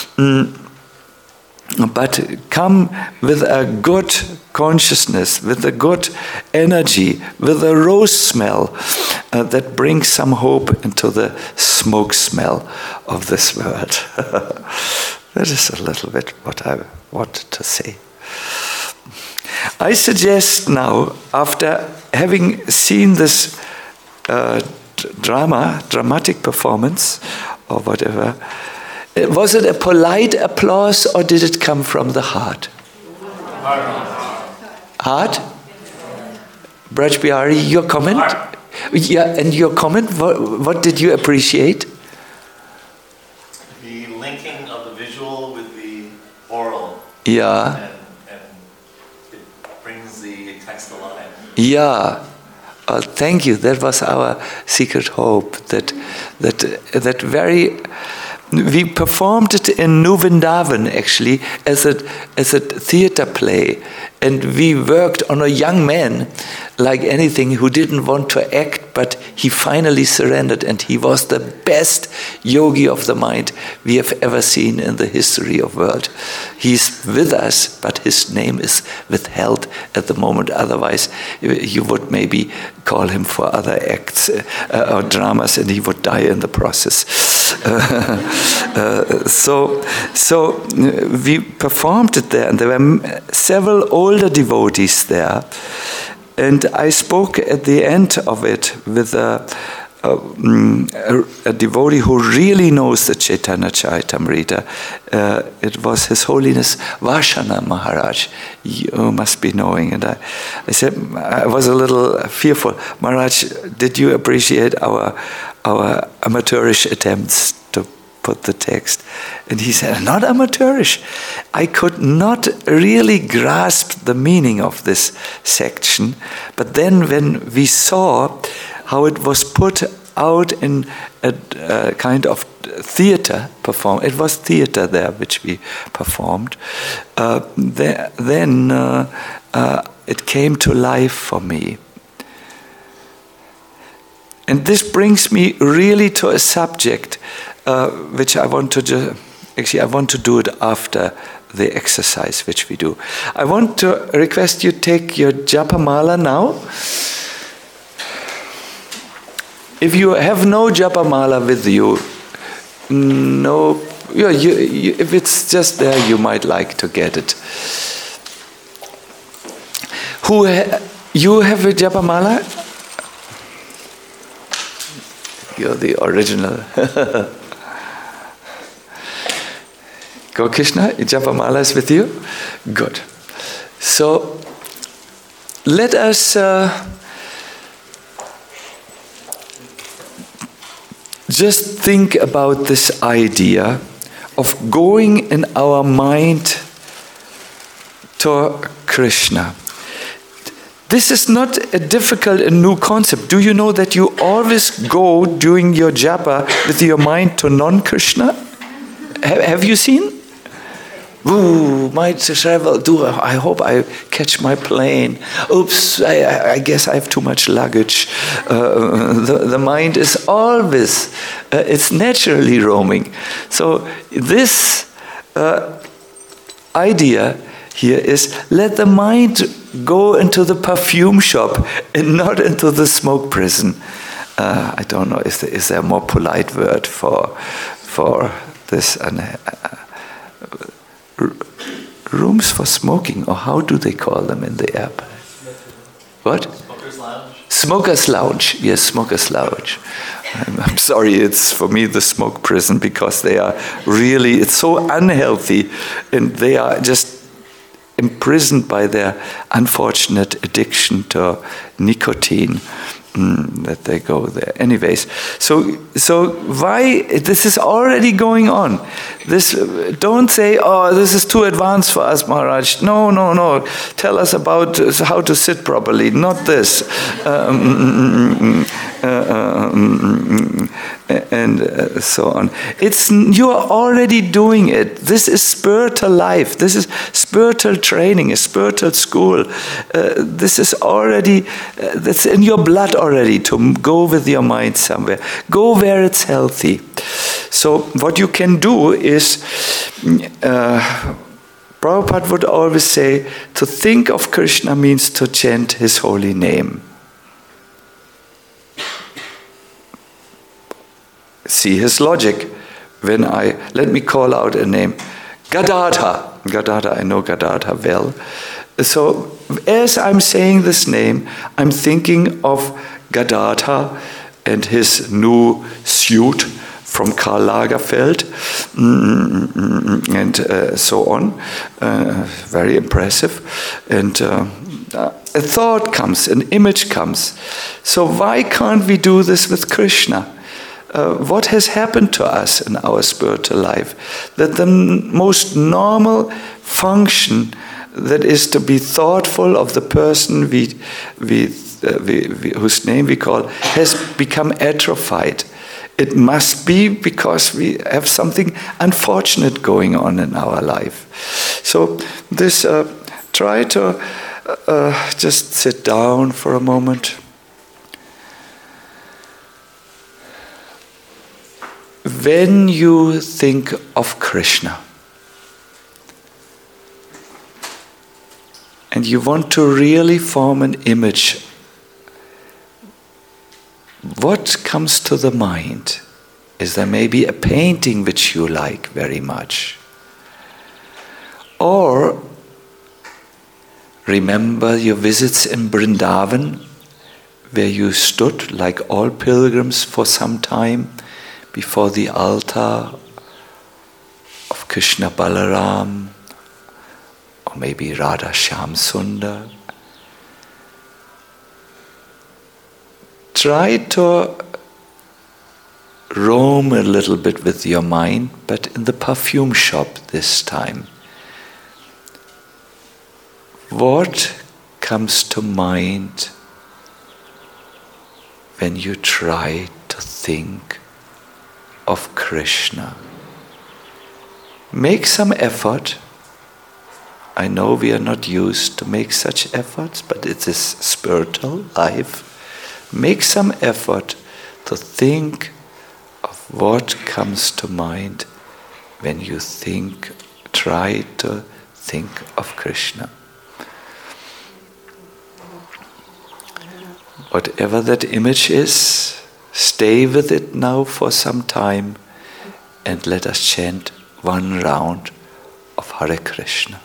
Speaker 1: but come with a good consciousness, with a good energy, with a rose smell that brings some hope into the smoke smell of this world. That is a little bit what I wanted to say. I suggest now, after having seen this dramatic performance, or whatever, was it a polite applause or did it come from the heart? Heart? Braj Bihari, your comment? Yeah, and your comment, what did you appreciate?
Speaker 4: The linking of the visual with the oral.
Speaker 1: Yeah.
Speaker 4: And it brings the text alive.
Speaker 1: Yeah. Thank you. That was our secret hope. That very. We performed it in New Vrindavan actually as a theater play, and we worked on a young man like anything who didn't want to act, but he finally surrendered, and he was the best yogi of the mind we have ever seen in the history of world. He's with us, but his name is withheld at the moment. Otherwise, you would maybe call him for other acts or dramas, and he would die in the process. So we performed it there, and there were several older devotees there. And I spoke at the end of it with a devotee who really knows the Chaitanya Charitamrita. It was His Holiness Vashana Maharaj. You must be knowing. And I said, I was a little fearful. Maharaj, did you appreciate our amateurish attempts to put the text? And he said, not amateurish. I could not really grasp the meaning of this section. But then when we saw how it was put out in a kind of theater perform. It was theater there which we performed. Then it came to life for me. And this brings me really to a subject which I want to I want to do it after the exercise which we do. I want to request you take your Japamala now. If you have no Japamala with you, if it's just there, you might like to get it. You have a Japamala? You're the original. Go Krishna, Japamala is with you? Good. So, let us just think about this idea of going in our mind to Krishna. This is not a difficult and new concept. Do you know that you always go during your japa with your mind to non-Krishna? Have you seen? Ooh, might travel. I hope I catch my plane. Oops, I guess I have too much luggage. The mind is always, it's naturally roaming. So this idea here is let the mind go into the perfume shop and not into the smoke prison. I don't know, is there a more polite word for this? Rooms for smoking, or how do they call them in the airport? What?
Speaker 4: Smoker's Lounge.
Speaker 1: Smoker's Lounge. Yes, Smoker's Lounge. I'm sorry, it's for me the smoke prison, because they are really, it's so unhealthy, and they are just imprisoned by their unfortunate addiction to nicotine. That they go there. Anyways, so why this is already going on? This, don't say, oh, this is too advanced for us, Maharaj. No. Tell us about how to sit properly. Not this. And so on. You are already doing it. This is spiritual life. This is spiritual training, a spiritual school. This is already, that's in your blood already, to go with your mind somewhere. Go where it's healthy. So what you can do is, Prabhupada would always say, to think of Krishna means to chant his holy name. See his logic. Let me call out a name. Gadadha. I know Gadadha well. So as I'm saying this name, I'm thinking of Gadadha and his new suit from Karl Lagerfeld, and so on. Very impressive. And a thought comes, an image comes. So why can't we do this with Krishna? What has happened to us in our spiritual life? That the most normal function, that is to be thoughtful of the person whose name we call, has become atrophied. It must be because we have something unfortunate going on in our life. So this, try to just sit down for a moment. When you think of Krishna and you want to really form an image, what comes to the mind? Is there maybe a painting which you like very much? Or Remember your visits in Vrindavan, where you stood like all pilgrims for some time before the altar of Krishna Balaram, or maybe Radha Shyam Sundar. Try to roam a little bit with your mind, but in the perfume shop this time. What comes to mind when you try to think of Krishna? Make some effort. I know we are not used to make such efforts, but it is spiritual life. Make some effort to think of what comes to mind when you try to think of Krishna. Whatever that image is, stay with it now for some time and let us chant one round of Hare Krishna.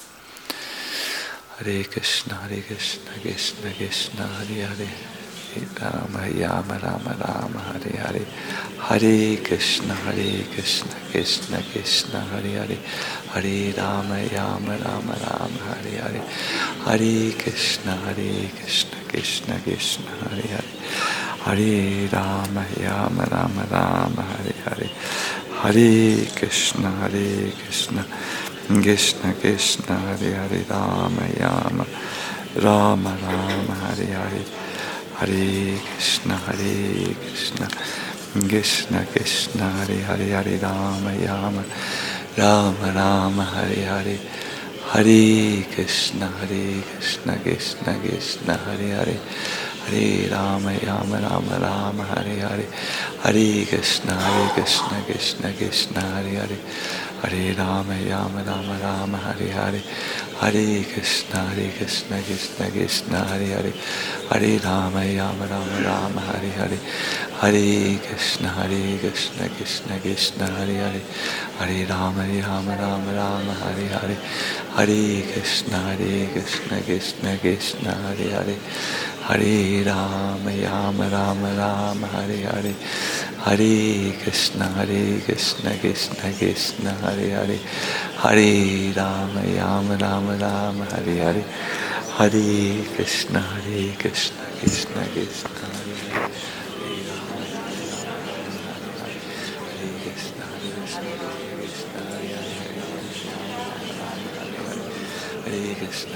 Speaker 1: Hare Krishna, Krishna Krishna, Hare Hare. Rama Rama Rama Rama Hare Hare. Hare Krishna Krishna Krishna Hare Hare. Hare Rama Rama Rama Rama Hare Hare. Hare Krishna Krishna Krishna Hare Hare. Hare Rama Rama Rama Rama Hare Hare. Hare Krishna Krishna Krishna Hare Hare. Rama Rama Rama Rama Hare Hare. Hare Krishna Krishna Krishna Hare Hare. Hare Rama Rama Rama Hare Hare. Hare Krishna Krishna Krishna Hare Hare. Hare Rama Rama Rama Hare Hare. Hare Krishna Krishna Krishna Hare Hare. Hare Rama Rama Rama Hare Hare. Hare Krishna Krishna Krishna Hare Hare. Hare Rama Rama Rama Hare Hare. Hare Krishna Krishna Krishna Hare Hare. Hare Rama Rama Rama Hare Hare. Hare Krishna Krishna Krishna Hare Hare. Hare Rama Rama Rama Hare Hare. Hare Krishna Krishna Krishna Hare Hare. Hare Rama Rama Rama Hare Hare. Hare Krishna Krishna Krishna Hare Hare. Hare Krishna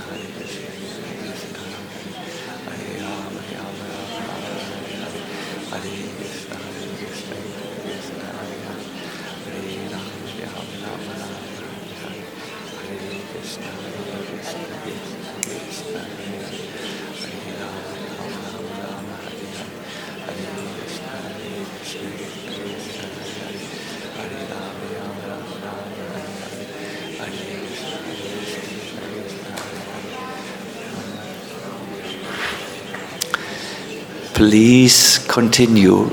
Speaker 1: Hare Rama Rama Rama Hare Krishna Krishna Hare Hare. Hare Rama Rama Rama Hare Krishna Krishna Hare Hare. Hare Rama Rama Hare Hare. Hare Krishna Krishna Hare Hare. Hare Rama Rama Hare Hare. Hare Please continue,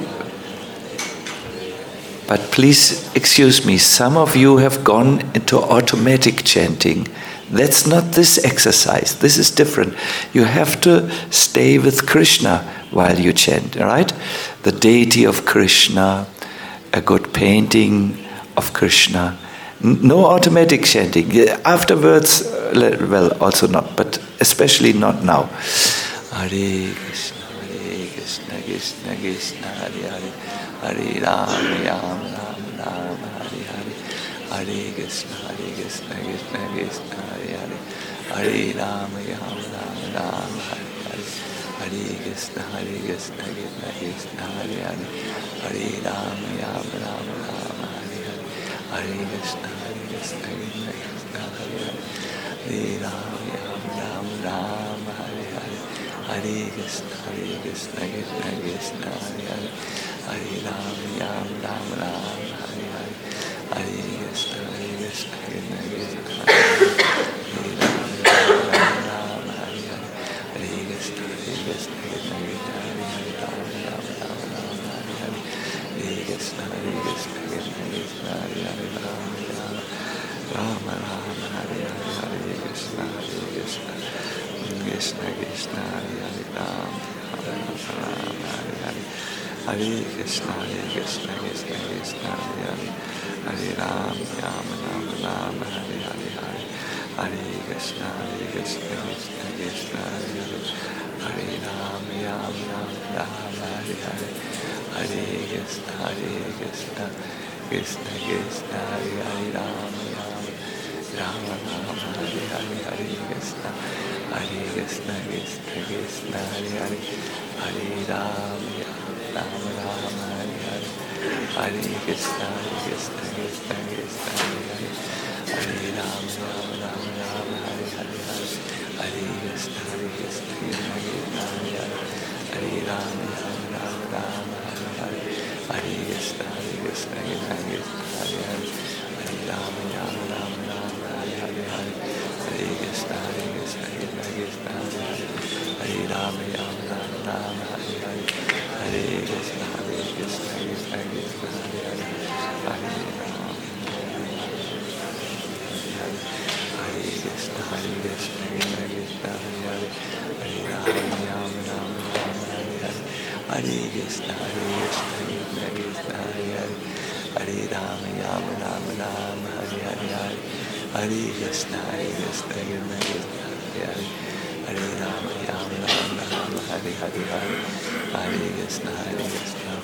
Speaker 1: but please excuse me, some of you have gone into automatic chanting. That's not this exercise. This is different. You have to stay with Krishna while you chant, right? The deity of Krishna, a good painting of Krishna. No automatic chanting. Afterwards, well, also not, but especially not now. Hare Krishna. Krishna Krishna Hare Hare. Hare Rama Rama Rama Hare Hare. Hare Krishna Krishna Krishna Hare Hare. Hare Rama Rama Rama Hare Hare. Hare Krishna Krishna Krishna Hare Hare. Hare Rama Rama Rama Hare Hare. Hare Krishna Krishna Krishna Hare Hare. Hare Rama Rama Hare Hare. Hare Krishna Krishna Krishna Hare Hare. Hare Rama Rama Hare Hare. Hare Krishna Krishna Krishna Hare Rama Hare Hare. Hare Krishna Krishna Krishna Hare Rama Hare Hare. Hare Krishna Krishna Krishna Hare Hare. Rama Rama Hare Hare. Hare Krishna Krishna Krishna, Hare Ram, Ram Ram, Hare Hare, Hare Krishna, Krishna Krishna, Hare Hare, Hare Ram, Ram Ram, Hare Hare, Hare Krishna, Krishna Krishna, Hare Hare, Hare Ram, Ram Ram, Hare Hare, Hare Krishna, Krishna Krishna, Hare Hare, Ram Ram, Hare Hare, Hare Krishna, Krishna Krishna, Hare Hare, Hare Ram, Ram Ram, Hare Hare, Hare Krishna, Krishna Krishna, Hare Hare, Hare Ram, Ram Ram, Hare Hare, Hare Krishna, Krishna Krishna, Hare Hare, Hare Ram, Ram Ram, Hare Hare, Hare Krishna, Krishna Krishna, Hare Hare, Hare Ram, Ram Ram, Hare Hare, Hare Krishna, Krishna Krishna, Hare Ram, Ram Ram, Hare Hare, Hare Krishna, Krishna Krishna, Hare Hare, Hare Ram, Hare Krishna, Krishna Krishna, Hare Hare, Hare Ram, Ram Ram, Hare Hare, Hare Krishna, Krishna Krishna, Hare Hare, Hare Ram, Ram Ram, Hare Hare, Hare Krishna, Krishna Krishna, Hare Hare, Hare Ram, Ram Ram, Hare Hare, Hare Krishna, Krishna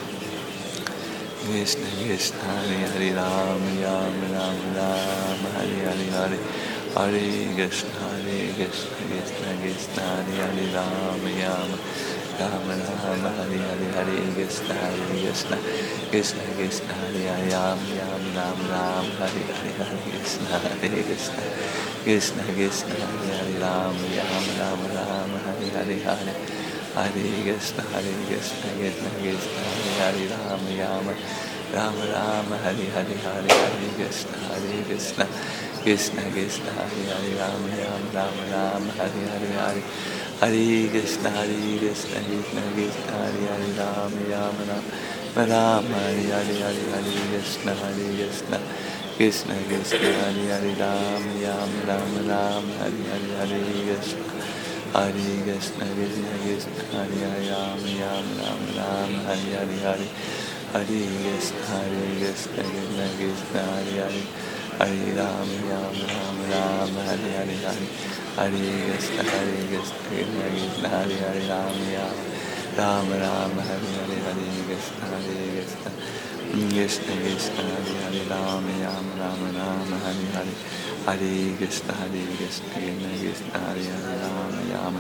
Speaker 1: Krishna, Hare Hare, Ram, Ram Ram, Hare Hare, Hare Krishna, Krishna Krishna, Hare Hare, Ram, Ram Ram, Hare Hare, Hare Krishna, Krishna Krishna, Hare Hare, Ram, Ram, Hare Hare, Hare Krishna, Krishna Krishna, Hare Hare, Ram, Ram, Hare Hare, Hare Krishna, Krishna Krishna, Hare Hare, Ram, Ram, Hare Hare, Hare Krishna, Krishna Krishna, Hare Hare, Ram, Ram, Hare Hare, Hare Krishna, Krishna Krishna, Hare Hare, Ram, Ram, Hare Hare, Hare Krishna, Krishna Krishna, Hare Hare, Ram, Ram, Hare Hare, Hare Krishna, Krishna Krishna, Hare Hare, Ram, Ram, Hare Hare, Hare Krishna, Krishna Krishna, Hare Hare, Hare Ram, Ram, Hare Hare, Hare Krishna, Krishna Hare Hare, Ram, Ram, Hare Hare, Hare Krishna, Krishna Krishna, Hare Hare, Ram, Ram, Hare Hare, Hare Krishna, Krishna Krishna, Hare Hare, Ram,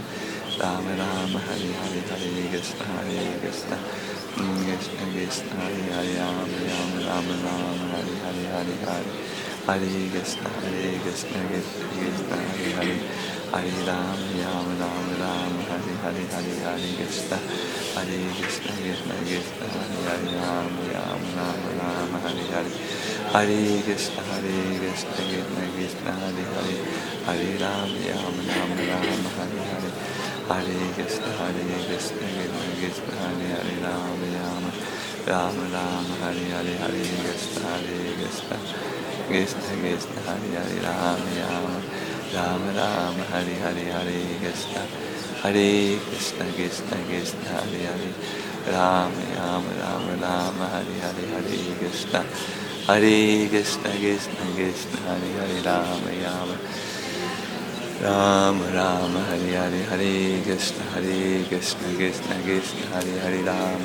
Speaker 1: Ram, Hare Hare, Hare Krishna, Krishna Krishna, Hare Hare, Ram, Ram, Hare Hare, Hare Hare Krishna, Krishna Krishna, Hare Hare, Hare Ram, Ram, Hare Hare, Hare Krishna, Krishna Krishna, Hare Ram, Ram, Hare Hare, Hare Krishna, Krishna Krishna, Hare Hare, Hare Ram, Ram, Hare Hare, Hare Krishna, Krishna Krishna, Hare Hare, Ram, Ram, Hare Hare, Hare Krishna, Krishna Krishna, Hare Hare, Ram, Ram, Hare Hare, Hare Krishna, Krishna Krishna, Hare Hare, Ram, Ram, Hare Hare, Hare Krishna, Krishna Krishna, Hare Hare, Ram, Ram, Hare Hare, Hare Krishna, Krishna Krishna, Hare Hare, Ram,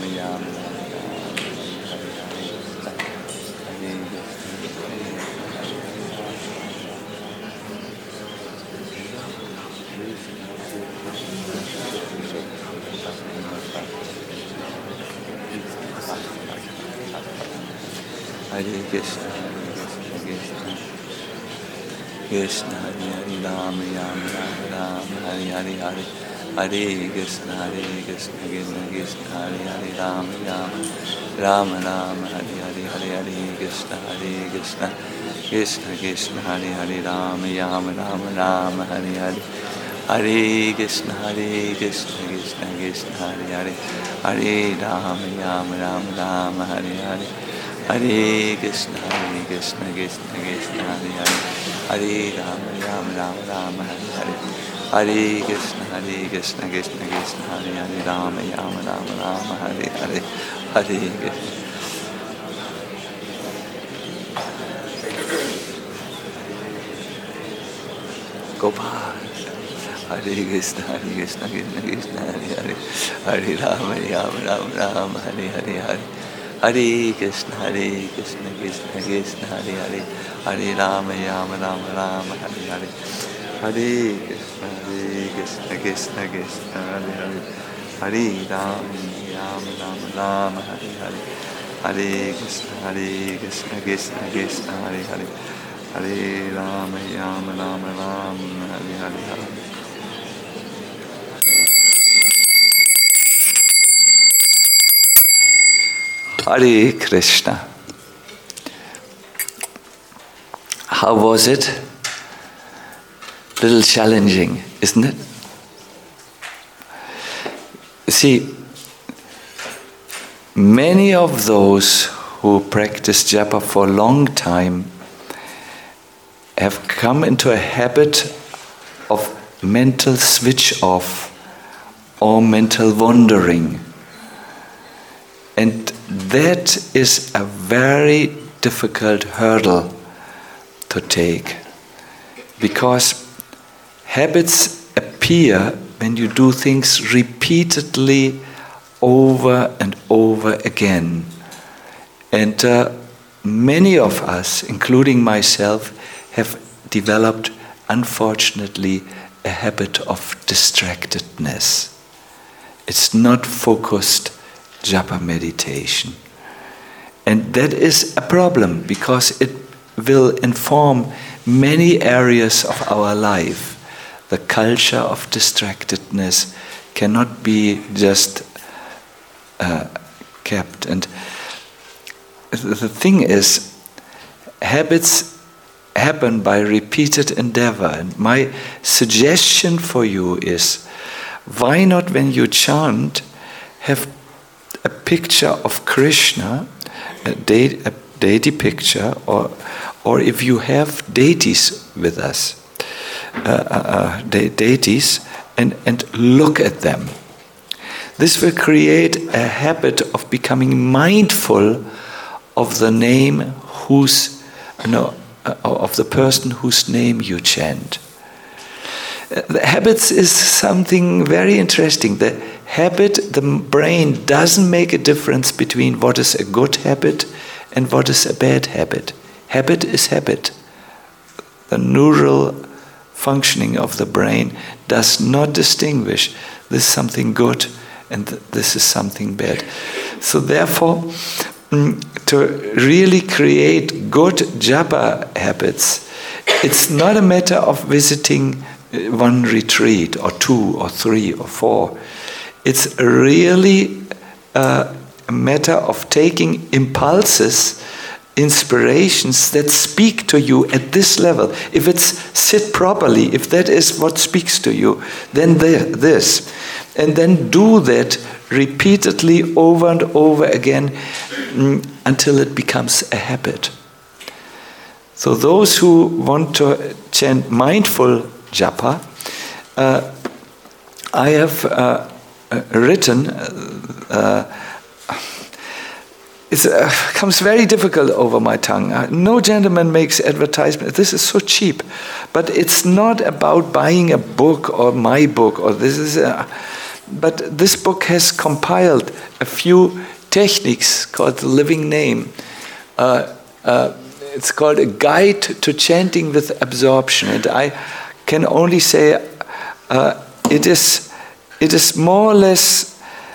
Speaker 1: Hare Krishna, Krishna Hare Hare, Ram, Ram, Hare Hare, Hare Krishna, Krishna Krishna, Hare Hare, Ram, Ram, Hare Hare, Hare Krishna, Krishna Krishna, Hare Hare, Ram, Ram, Hare Hare, Hare Krishna, Krishna Krishna, Hare Hare, Hare Ram, Ram, Hare Hare, Hare Krishna, Krishna Krishna, Hare Hare, Hare Ram, Ram, Hare Hare, Hare Krishna, Hare Krishna, Krishna Krishna, Hare Hare, Rama Rama, Rama Rama, Hare Hare, Hare Krishna. Gopal. Hare Krishna, Krishna Krishna, Hare Hare, Hare Rama, Rama Rama, Rama Hare Hare, Hare Krishna, Krishna Krishna, Hare Hare, Hare Rama, Rama Rama, Rama Hare Hare, Hare Krishna, Krishna Krishna, Hare Hare, Hare Rama, Rama Rama, Rama Hare Hare, Hare Krishna, Krishna Krishna, Hare Hare, Hare Rama, Rama Rama, Rama Hare Hare. Hare Krishna. How was it? A little challenging, isn't it? See, many of those who practice japa for a long time have come into a habit of mental switch off or mental wandering. And that is a very difficult hurdle to take, because habits appear when you do things repeatedly over and over again. And many of us, including myself, have developed, unfortunately, a habit of distractedness. It's not focused japa meditation. And that is a problem, because it will inform many areas of our life. The culture of distractedness cannot be just kept. And the thing is, habits happen by repeated endeavor. And my suggestion for you is, why not, when you chant, have a picture of Krishna, a deity picture, or if you have deities with us, deities, and look at them. This will create a habit of becoming mindful of the name of the person whose name you chant. The habits is something very interesting. The brain doesn't make a difference between what is a good habit and what is a bad habit. Habit is habit. The neural functioning of the brain does not distinguish this is something good and this is something bad. So therefore, to really create good japa habits, it's not a matter of visiting one retreat or 2 or 3 or 4. It's really a matter of taking impulses, inspirations that speak to you at this level. If it's sit properly, if that is what speaks to you, then this. And then do that repeatedly over and over again until it becomes a habit. So those who want to chant mindful japa, I have written, it comes very difficult over my tongue. No gentleman makes advertisement. This is so cheap. But it's not about buying a book or my book. Or this is but this book has compiled a few techniques called the Living Name. It's called A Guide to Chanting with Absorption. And I can only say it is more or less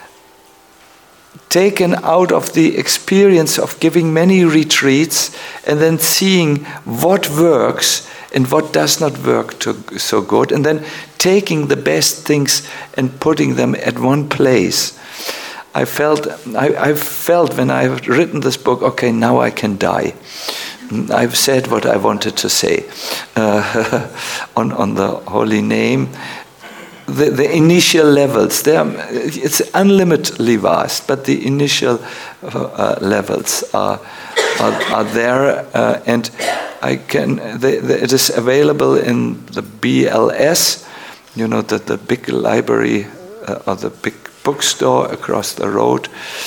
Speaker 1: taken out of the experience of giving many retreats and then seeing what works and what does not work so good, and then taking the best things and putting them at one place. I felt when I've written this book, okay, now I can die. I've said what I wanted to say on the holy name. The initial levels, it's unlimitedly vast, but the initial levels are there, and it is available in the BLS, the big library or the big bookstore across the road.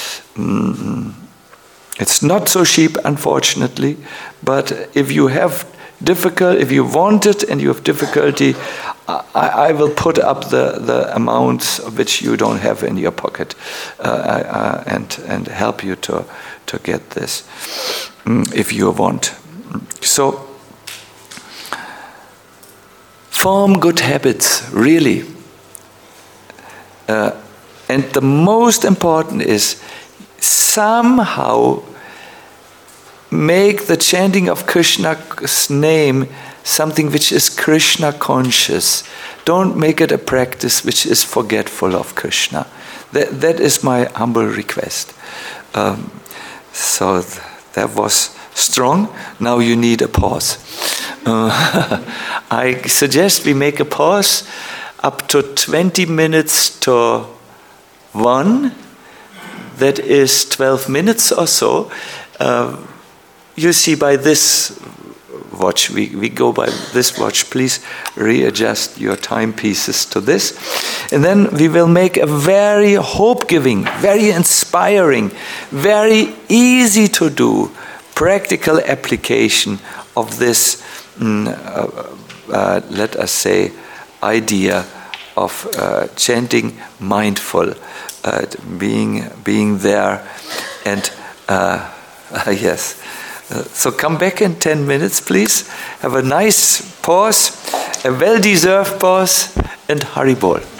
Speaker 1: It's not so cheap, unfortunately, but if you want it and you have difficulty, I will put up the amounts which you don't have in your pocket and help you to get this if you want. So, form good habits, really. And the most important is somehow make the chanting of Krishna's name something which is Krishna conscious. Don't make it a practice which is forgetful of Krishna. That is my humble request. So that was strong. Now you need a pause. I suggest we make a pause up to 20 minutes to 1. That is 12 minutes or so. You see by this watch, we go by this watch. Please readjust your timepieces to this. And then we will make a very hope-giving, very inspiring, very easy to do practical application of this, let us say, idea of chanting mindful, being there, and yes. So come back in 10 minutes, please. Have a nice pause, a well-deserved pause, and Haribol.